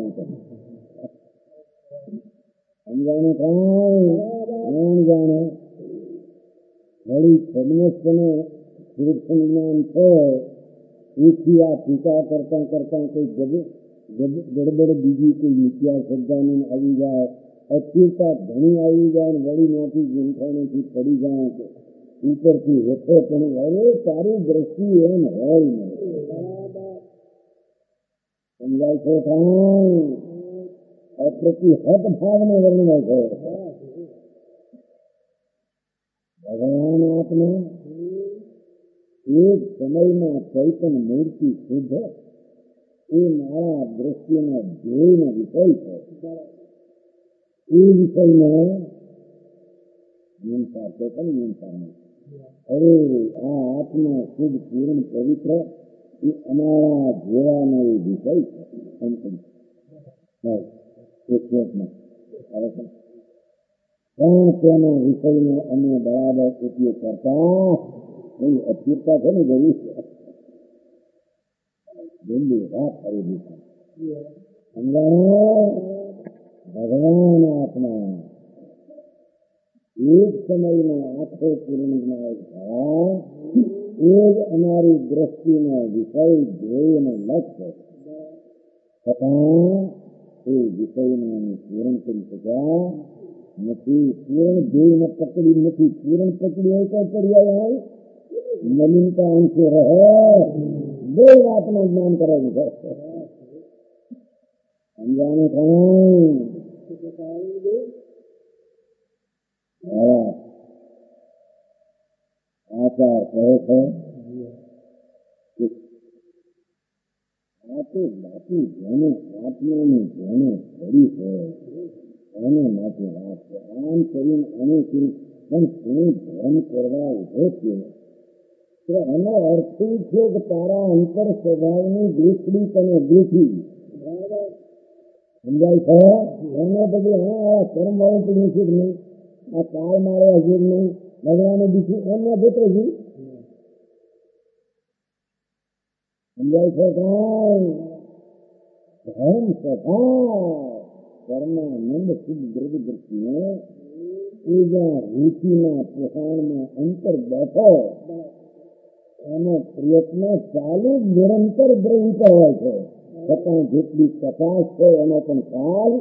સમજાણું થાય? કોણ જાણે? વળી છદ્મસ્તને સૂક્ષ્મ જ્ઞાન છે. એથી આ ટીકા કરતા કરતા કોઈ ગડબડ બીજી કોઈ મિથ્યા શ્રદ્ધાની આવી જાય, અસ્થિરતા ઘણી આવી જાય ને વળી માંથી ગુંઠાણેથી પડી જાય કે ઉપરથી હેઠે પણ હવે તારી દ્રષ્ટિ એમ હોય નહીં. સમજાય છે કાંઈ? અપ્રતિહત ભાવને વર્ણવાય છે. ભગવાન આત્મા એક સમયમાં ચૈતન મૂર્તિ શુદ્ધ એ મારા દ્રષ્ટિના ધ્યેયનો વિષય છે. એ વિષયને નિયમસાર છે પણ નિયમસાર નહીં. હવે આ આત્મા શુદ્ધ પૂર્ણ પવિત્ર એ અમારા જેવાનો એ વિષય છે. પણ તેના વિષયનો અમે બરાબર ઉપયોગ કરતા એવી અસ્થિરતા છે ને જરૂર છે. વાત ખરીદી સમજાણો? ભગવાન આત્મા એક સમયમાં આખો પૂર્ણ જ્ઞાન એ જ અમારી દ્રષ્ટિનો વિષય ધ્યેયનો લક્ષ્ય. છતાં એ વિષયને અમે પૂરણ કરી શક્યા નથી. પૂર્ણ ધ્યેયને પકડી નથી. પૂર્ણ પકડી હોય તો પર્યાય હોય નવીનતા અંશે રહે. બે વાતનું જ્ઞાન કરેલું છે. સમજાને કઈ આચાર કહે છે આ તો બાકી જેને આત્માની જેને પડી છે એને માટે વાત છે. આમ કરીને આને પણ શું ધ્યાન કરવા ઉભો છે તો એનો અર્થ એ છે કે તારા અંતર સ્વભાવની દૃષ્ટિ તને દુખી સમજાય છે. એને બધું હા કર્મ વાળું પડ્યું છે કે નહીં, આ કાળ મારવા છે કે નહીં, ભગવાને દીધું એમને બેઠો છે. સમજાય છે કઈ ધર્મ સ્વભાવ કર્માનંદ શુદ્ધ દ્રવ્ય દ્રષ્ટિને પૂજા રૂચિના પોષણમાં અંતર બેઠો એનો પ્રયત્ન ચાલુ નિરંતર બ્રહ્મ પર હોય છે. છતાં જેટલી કપાસ છે એનો પણ કાળ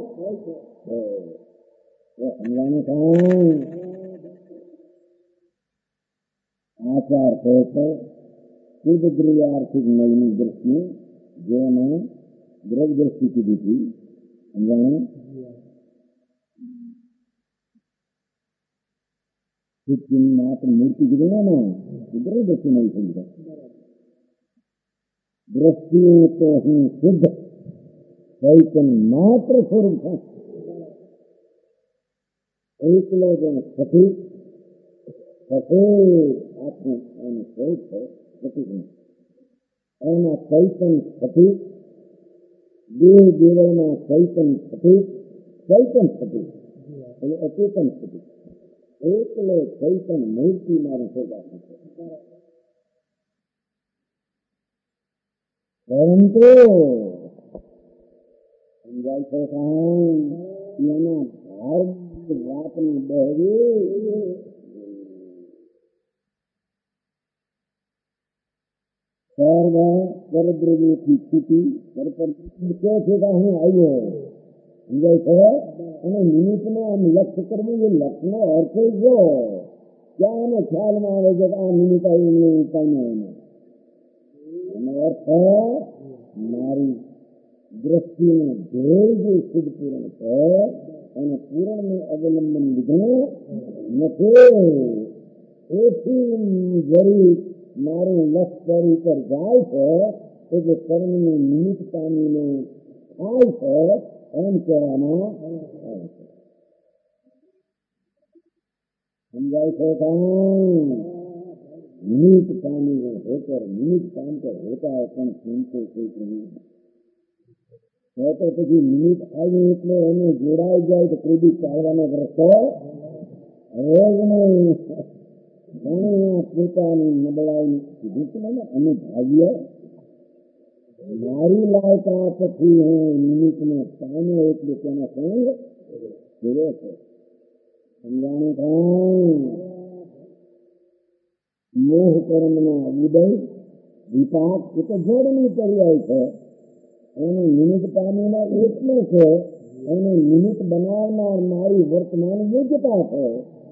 સમજાનું કામ આચાર કહે છે શુદ્ધ દ્રવ્ય આર્થિક નયની દ્રષ્ટિ જેમાં દ્રવ્ય દ્રષ્ટિ કીધી હતી. સમજાણું માત્ર મૂર્તિ કીધી ને દ્રવ્ય દ્રષ્ટિ નહીં સમજાય. દ્રષ્ટિઓ તો હું શુદ્ધ ચૈતન માત્ર સ્વરૂપ છે. એકલો જેમ સફેદ સફેદ આખું એનું સ્વરૂપ છે. સફેદ એના ચૈતન સફેદ દેહ દેવળમાં ચૈતન સફેદ ચૈતન સફેદ એટલે અચેતન સફેદ એકલો ચૈતન મૂર્તિ મારું સ્વભાવ છે. પરંતુ સમજાય છે એના ભાર વાતની બહેરી સર્વ પરદ્રવ્યથી છૂટી કે છે કે હું આવ્યો. સમજાય છે. અને નિમિત્તને આમ લક્ષ્ય કરવું એ લક્ષ્યનો અર્થ જો ક્યાં એને ખ્યાલમાં આવે છે કે આ નિમિત્ત આવ્યું કાંઈ એનો અર્થ મારી દ્રષ્ટિનો ધ્યેય જે શુદ્ધ પૂરણ છે એને પૂરણનું અવલંબન લીધું નથી. એથી જરી મારું લક્ષ્ય ઉપર જાય છે એટલે કર્મનું નિમિત્ત પામીને થાય છે એમ કહેવામાં આવે છે. સમજાય છે કામ નિમિત્ત पानी होकर निमित्त काम पर होता है પણ સુનતો કોઈ નહીં. તો પછી નિમિત્ત આવ્યું એટલે એને જોડાઈ જાય તો કોઈ બી ચાલવાનો રસ્તો હવે જ નહીં. ઘણી પોતાની નબળાઈ કીધું ને અનુભાવ્ય મારી લાયકાતથી હું નિમિત્તને પામ્યો એટલે તેનો સંગ જોડે છે. સમજાણું કામ મોહ કર્મના ઉદય વિપાક એ તો જડની પર્યાય છે. એનું નિમિત્ત પામીને એટલું છે એનું નિમિત્ત બનાવનાર મારી વર્તમાન યોગ્યતા છે.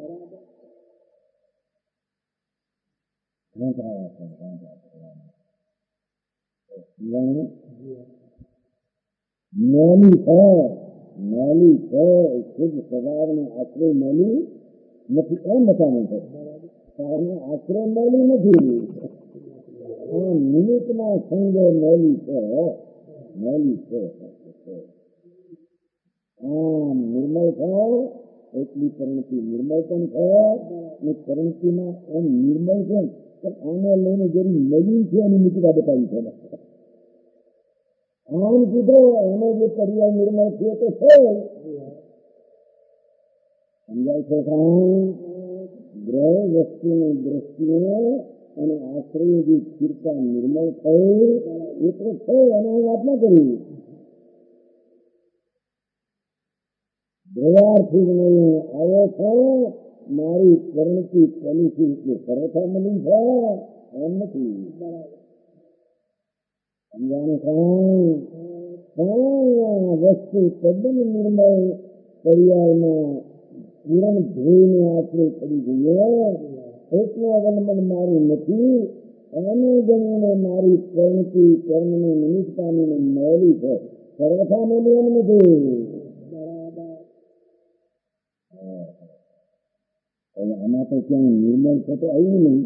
મેલી છે શુદ્ધ સ્વભાવનો આશ્રય મેલી નથી એમ બતાવું છે. આશ્રય મેલી નથી. આ નિમિત્તના સંગે મેલી છે. મેલી છે આમ નિર્મળ છે એટલી પરિણતિ નિર્મળ પણ છે અને પરિણતિમાં એમ નિર્મળ છે પણ આને લઈને જેની નવીન છે એની મિત્રતા બતાવી છે. આમ કીધો એનો જે પર્યાય નિર્મળ છે તો છે. સમજાય છે ગ્રહ વસ્તુની દ્રષ્ટિએ અને આશ્રય જે સ્થિરતા નિર્મળ થઈ એ તો છે અને હું વાત ના કરી. દ્રવાર્થી જ નહીં આવ્યો છે મારી પરિણતિ પોલિસી એટલે સરળતા મળી છે એમ નથી. સમજાનું વસ્તુ તદ્દન નિર્મળ પર્યાયમાં પૂરણ ધ્યેયને આશ્રય કરી જોઈએ એટલું અવલંબન મારું નથી. એને ગણીને મારી પ્રવૃત્તિ કર્મની નિમિત્તાની મેલી છે. સર્વથા મેલી એમ નથી. આમાં તો ક્યાંય નિર્મળ છે તો આવ્યું નહીં.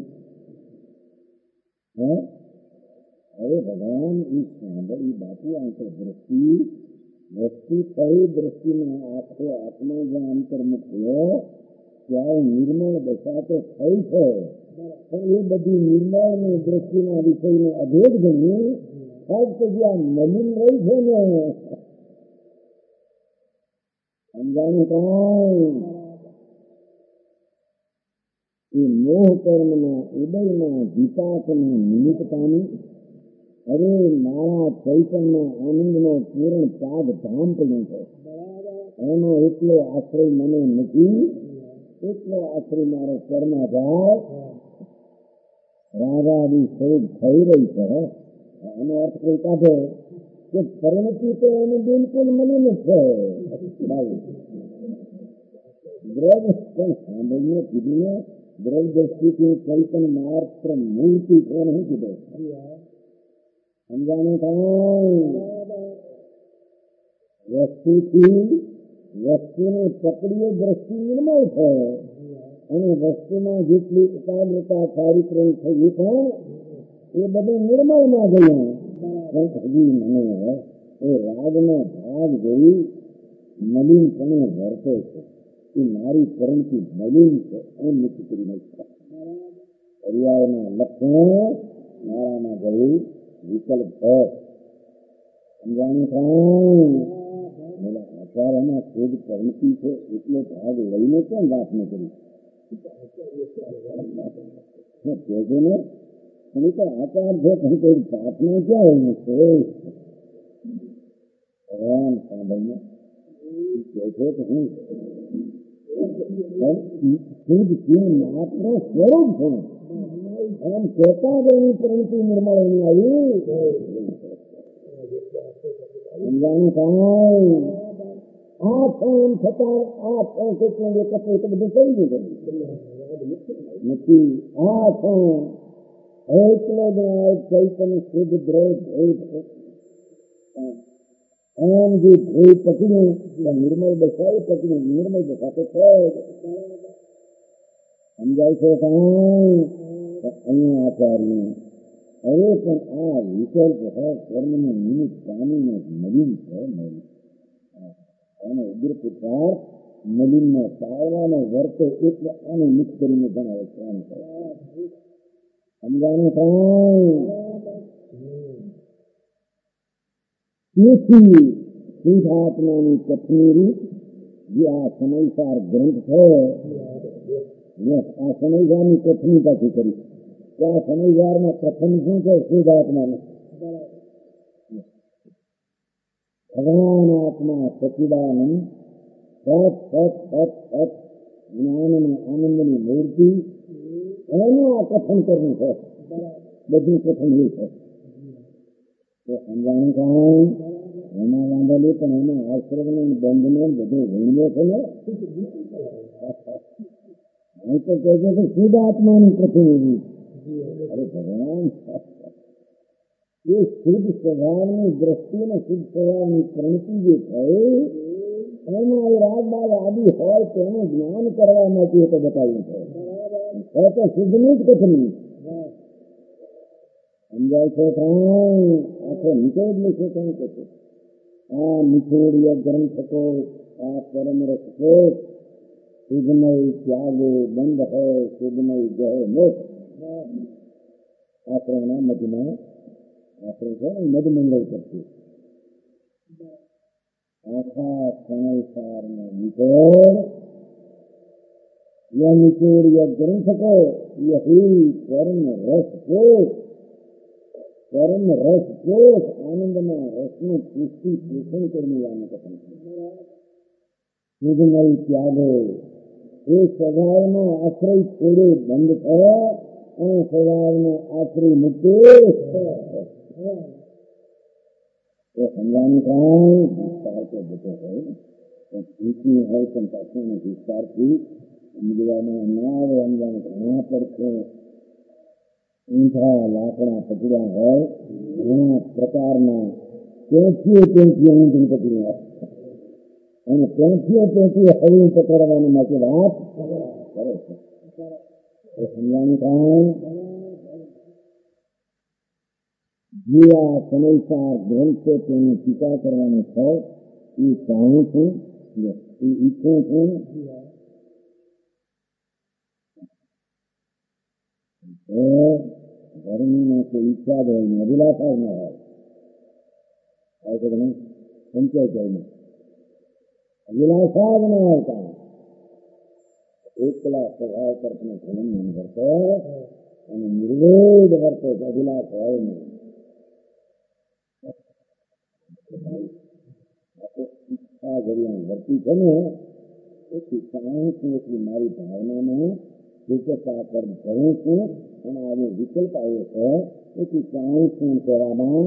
હવે ભગવાન એ સાંભળી બાપુ આંતરદ્રષ્ટિ વસ્તુ કઈ દ્રષ્ટિમાં આખો આત્મા જ્યાં અંતર્મુખ થયો ત્યાં નિર્મળ દશા તો થઈ છે. પણ એ બધી નિર્મળ ની દ્રષ્ટિના વિષયને અભેદ ગણી ફક્ત જ્યાં મલિન રહી છે ને સમજાણું કાંઈ એ મોહ કર્મના ઉદયના વિપાકના નિમિત્તાની અરે મારા ચૈતન્ય આનંદનો પૂર્ણ પાદ ધામ પડ્યો છે. એનો એટલો આશ્રય મને નથી. એટલો આશ્રય મારો કર્માધાર રાગાદી સ્વરૂપ થઈ રહી છે. એનો અર્થ કઈ કાઢે કે પરિણતિ તો એને બિલકુલ મળી નથી. દ્રવ પણ સાંભળીને કીધું ને દ્રવ દ્રષ્ટિથી ચૈતન્ય માત્ર મૂર્તિ છે નહીં કીધું. સમજાણું થાય. વસ્તુથી વસ્તુને પકડીએ દ્રષ્ટિ નિર્મળ છે અને વસ્તુમાં જેટલી એકાગ્રતા કાર્યક્રમ થઈ પણ એ બધું નિર્મળમાં ગયું. પણ હજી મને એ રાગનો ભાગ જોઈ મલિનપણે વર્તે છે. એ મારી પરંતુ મલિન છે એમ નક્કી કરી નાખ્યા. પર્યાયના લક્ષણો મારામાં ગયું વિકલ્પ છે. સમજાણું થાય. આચાર્યમાં ખુદ પરિણતિ છે એટલો ભાગ લઈને કેમ વાત ન કરી કહેજો ને. અને તો આચાર છે પણ કોઈ પ્રાર્થના ક્યાં હોય છે ભગવાન સાંભળીને કહે છે કે હું શુદ્ધ છું માત્ર સ્વરૂપ છું એમ કહેતા જ એની પરિણતિ નિર્મળ એની આવી. સમજાણું કાંઈ આ છે એમ છતાં આ છે કેટલું એકત્ર તો બધું થઈ ગયું નથી. આ છે એટલો જ ચૈતન્ય શુદ્ધ દ્રવ એમ જે ધ્યેય પકડ્યું નિર્મળ દશા એ પકડ્યું. નિર્મળ દશા તો છે. સમજાય છે કાંઈ અહીંયા આચાર્ય હવે પણ આ વિકલ્પ કર્મનું નિમિત્ત પામીને નવીન છે. અને ઉગ્ર પુત્ર નવીનને ટાળવાનો વર્તે એટલે આને મુક્ત કરીને જણાવે છે. સમજાણું કાંઈ. તેથી શુદ્ધાત્માની કથની રૂપ જે આ સમયસાર ગ્રંથ છે આ સમયસારની કથની પાછી કરી કે આ સમયસારમાં કથન શું છે શુદ્ધાત્માનું ભગવાન આત્મા સચિદાનંદ સત સત સત સત જ્ઞાનની આનંદની મૂર્તિ એનું આ કથન કરવું છે. બધું કથન એ છે. તો સમજાણું કાંઈ એમાં વાંધેલું પણ એમાં આશ્રમને બંધને બધું વીણ્યો છે ને અહીં તો કહે છે કે શુદ્ધ આત્માની પ્રતિનિધિ. અરે ભગવાન એ શુદ્ધ સ્વભાવની દ્રષ્ટિને શુદ્ધ સ્વભાવની પ્રણતિ જે થઈ એમાં એ રાગબાગ આદિ હોય તેનું જ્ઞાન કરવા માટે તો બતાવ્યું છે. તો શુદ્ધની જ કથની સમજાય છે કાંઈ. આખો નિચોડ લેશે કાંઈ કહે છે આ નિચોડીય ગ્રંથકો આ પરમ રસકો શુદ્ધમય ત્યાગે બંધ હોય શુદ્ધમય જય મોક્ષ આશ્રમના મધમાં આશ્રમ છે ને મધમંગલ કરશે આખા સમયસારનો નિચોડ यह निचोड़िया ग्रंथ को यही कर्म रस कोष आनंदना रसનું પુષ્ટિ પોષણ કરીને આને કથન શુદ્ધમય ત્યાગો એ સ્વભાવનો આશ્રય છોડે બંધ થયો અને સ્વભાવનો આશ્રય મુક્તિ એ સમજાનું કાંઈ બધો હોય ભૂતની હોય પણ પાછળનો વિસ્તારથી સમજવામાં ના આવે. અંજાને ઘણા પડશે ઊંધા લાકડા પકડ્યા હોય, ઘણા પ્રકારના પેંચીઓ ઊંધી પકડી અને પેંચીઓ હળવું પકડવાના માટે વાત કરે છે. એ સમજાનું કામ જે આ સમયસાર ગ્રંથ છે તેની ટીકા કરવાનું ફળ એ ચાહું છું, એ ઈચ્છું છું. ધર્મમાં કોઈ ઈચ્છા જ હોય ને અભિલાષા ન હોય. કે તમે સંચય કરીને અભિલાષા જ ન હોય કાંઈ. એકલા સ્વભાવ પર તમે જન્મ નહીં કરતો અને નિર્વેદ વર્તે અભિલાષ હોય નહીં. ઈચ્છા જરિયા વર્તી છે ને એટલી ચાહું છું, એટલી મારી ભાવનામાં વિકસતા પર ભરું છું અને આજે વિકલ્પ આવ્યો છે એટલી ચાહું છું કહેવામાં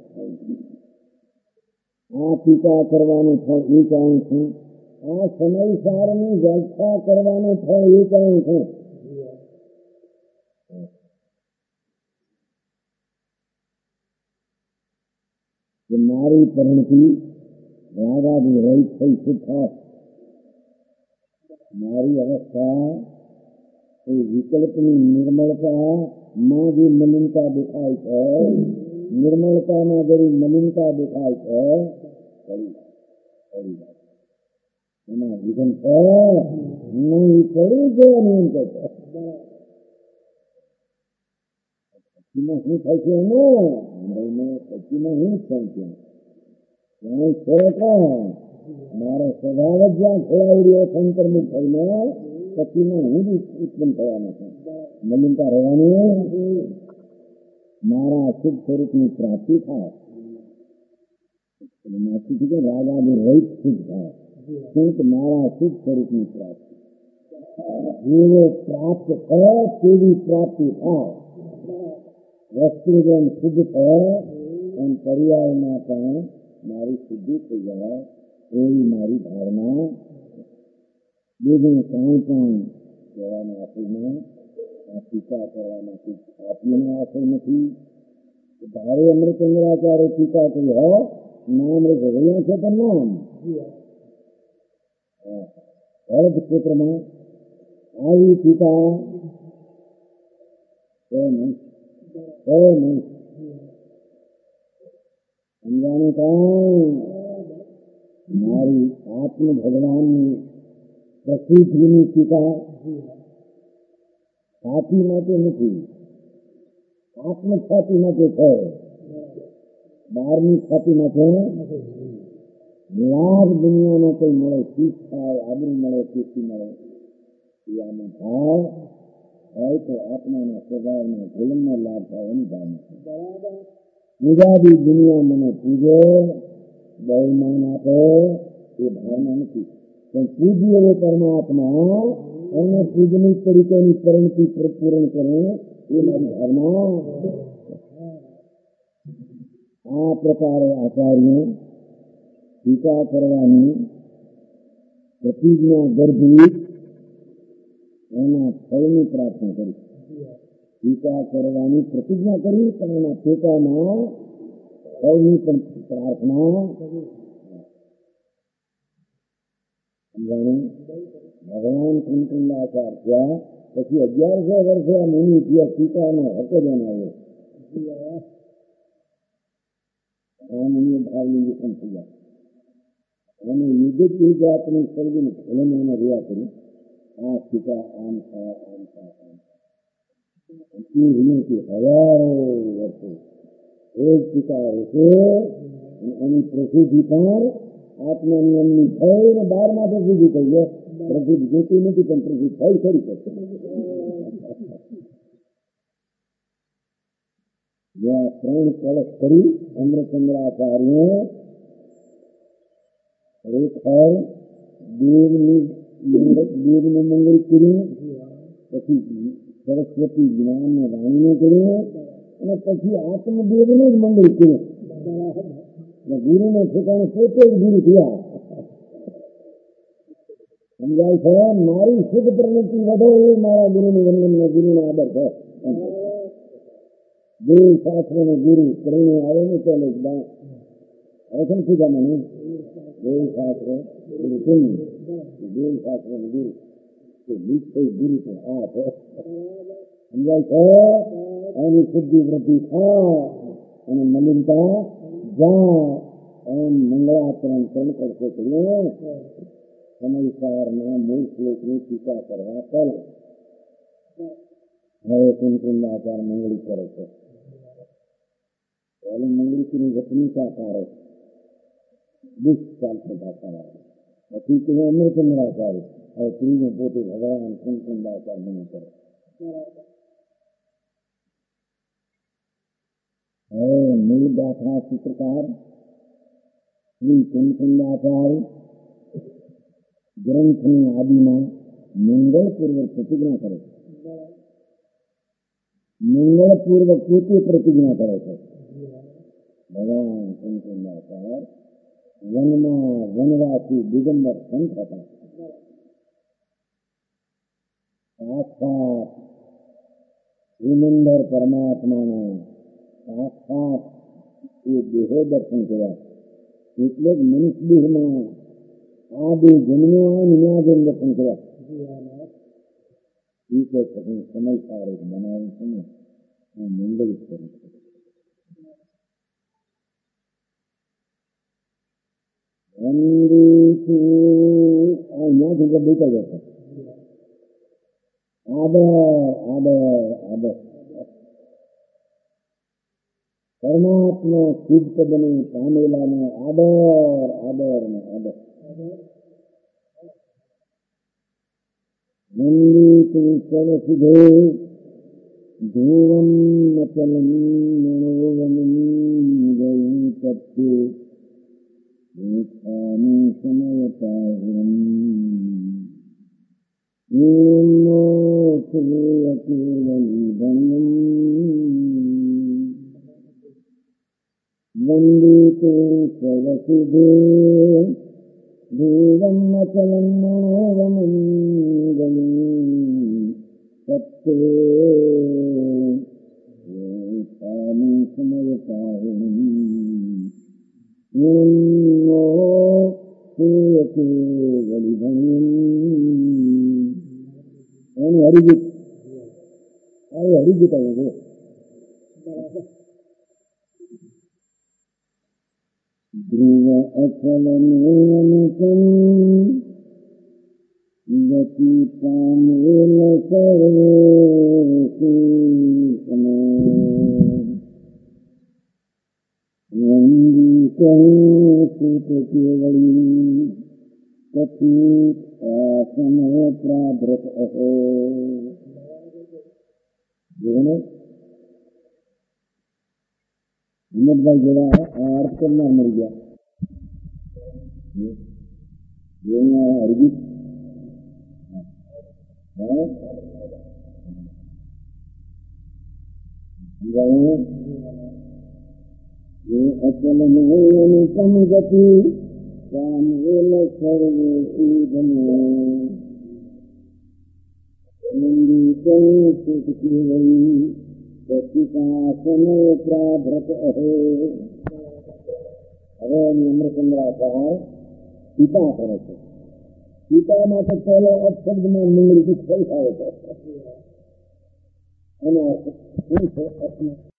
આ ટીકા કરવાનું ફળ એ ચાહું છું. આ સમયસારની વ્યાખ્યા કરવાનું ફળ એ ચાહું છું. કે મારી પરિણતિ રાગાદી રહી થઈ સુખાસ, મારી અવસ્થા એ વિકલ્પની નિર્મળતા માં જે મલિનતા દેખાય છે, નિર્મળતામાં જરી મલિનતા દેખાય છે, એમાં વિઘન છે નહીં પડી જવાનું એમ કહે છે. પછીમાં શું થાય છે એનો પછીમાં શું થાય છે ત્યાં છે કોણ? મારો સ્વભાવ જ જ્યાં ખોલાવી રહ્યો છે અંતર્મુખ થઈને પછીમાં હું જ ઉત્પન્ન થવાનો છું. મલિનતા રહેવાની મારા શુદ્ધ સ્વરૂપની પ્રાપ્તિ થાય. રાગાદી રહિત શુદ્ધ થાય શુદ્ધ મારા શુદ્ધ સ્વરૂપની પ્રાપ્તિ જેવો પ્રાપ્ત થાય તેવી પ્રાપ્તિ થાય. વસ્તુ જેમ શુદ્ધ થાય એમ પર્યાયમાં પણ મારી શુદ્ધિ થઈ જાય એવી મારી ભાવના. બીજું કાંઈ પણ કહેવાનો આશય ટીકા કરવામાંથી આપીને આશય નથી. ધારે અમૃતચંદ્રાચાર્ય ટીકા કરી હો નામ રહ્યા છે તો નામ અર્ધ ક્ષેત્રમાં આવી ટીકા નહીં સમજાનું કામ. મારી આત્મ ભગવાનની પ્રસિદ્ધિની ટીકા છાતી માટે નથી, આત્મ છાતી માટે છે. બહારની છાતી માટે લાભ દુનિયાનો કોઈ મળે, શીખ થાય, આબરૂ મળે, કીર્તિ મળે એ આનો ભાવ હોય તો આત્માના સ્વભાવના જીવનનો લાભ થાય એની ભાવના. બીજાદી દુનિયા મને પૂજે, બહુમાન આપે એ ભાવના નથી. પણ પૂજ્ય એવો પરમાત્મા એને પૂજનીક તરીકેની પરિણતિ પૂરણ કરે એ મારી ભાવના. આ પ્રકારે આચાર્ય ટીકા કરવાની પ્રતિજ્ઞા ગર્ભી એના ફળની પ્રાર્થના કરી. ટીકા કરવાની પ્રતિજ્ઞા કરી પણ એના ટેકામાં ફળની પણ પ્રાર્થના. ભગવાન કુંકુંડાચાર થયા પછી 1100 વર્ષે આ મુનિ થયા, ટીકાનો હક જ એને આવ્યો. આ મુનિએ ભાવની વ્યસન થયા અને યુગત જાતની સર્જન ખોલને એને રહ્યા કરી. આ ટીકા આમ થાય, આમ થાય, આમ થાય વિનંતી હજારો વર્ષો એ જ ટીકા હશે. એની પ્રસિદ્ધિ પણ આત્માની એમની થઈને 12માં પ્રસિદ્ધિ થઈ જાય. પ્રસિદ્ધ જોતી નથી પણ પ્રસિદ્ધ થઈ ખરી શકશે. જ્યાં 3 કળશ કરી અમૃતચંદ્રાચાર્ય ખરેખર દેવનું મંગળ કર્યું, પછી સરસ્વતી જ્ઞાનને વાણીનું કર્યું અને પછી આત્મદેવનું જ મંગળ કર્યું. ગુરુને ઠેકાણે પોતે જ ગુરુ થયા. સમજાય છે મારી શુદ્ધ પ્રવૃત્તિ વધે એ મારા ગુરુનું વંદન ને ગુરુનો આદર છે. ગુરુ શાસ્ત્ર ને ગુરુ કરીને આવે ને ચાલે હવે છે ને પૂજામાં નહીં ગુરુ શાસ્ત્ર ગુરુ પુણ્ય ગુરુ શાસ્ત્ર ને ગુરુ બીજ થઈ ગુરુ તો આ છે સમજાય છે. એની શુદ્ધિ વૃદ્ધિ થાય અને મલિનતા જાય એમ મંગળાચરણ કર્મ કરશે કર્યો સમયસારના મૂળ શ્લોકની ટીકા કરવા ચાલે. હવે કુંકુંદાચાર મંગળી કરે છે. પહેલી મંગળીની ઘટનીતા કારે દુષ્ચાલતો ભાષા પછી કે અમૃતચંદ્રાચાર્ય હવે ત્રીજું પોતે ભગવાન કુંકુંદાચાર મંગળ કરે. હવે મૂળ દાખલા સૂત્રકાર શ્રી કુંકુંદાચાર્ય ગ્રંથની આદિમાં મંગળપૂર્વક પ્રતિજ્ઞા કરે છે. મંગળપૂર્વક પોતે પ્રતિજ્ઞા કરે છે. ભગવાન કુંકુંદાચાર્ય વનમાં વનવાસી દિગંબર સંત હતા. સાક્ષાત શ્રીમંદર પરમાત્માના સાક્ષાત એ દેહો દર્શન કર્યા એટલે જ મનુષ્ય દેહમાં આ બે જન્મો નિયાજન દર્શન કર્યા. સમય સારો બનાવે છે ને મંગળ કરે છે. અહીંયા જગ્યા બેઠા જશે આદર આદર આદર પરમાત્મા સિદ્ધ પદને પામેલાનો આદર આદર ને આદર મંદિર સર્વસિદ્ધે ધ્રુવમ અચલમ મનોવમં ગયું તત્તે એકાની સમયતાહમ એમનો કેવલીધન્યમ વંદિતે સર્વસિદ્ધે ધ્રુવમ અચલમ મનોવમં ગયું તત્તે એકાની સમયતાહમ એનું હરિગીત હરિગીત આવે છે. ધ્રુવ અચલ અનુપમ ગતિ પામેલ સર્વે વંદી કહું સુત કેવળી કથિત આસમય પ્રાભ્રત અહો. હિંમતભાઈ જેવા આ અર્થ કરનાર મળી ગયા. હરગીત ये अचल अनुपम गति कामेल सर्वे धने समय प्राभ्रत अहो. હવે અમૃતચંદ્રાચાર્ય ટીકા કરે છે. ટીકામાં તો પહેલો અપશબ્દમાં મંગળી થઈ આવે છે. એનો અર્થ શું છે?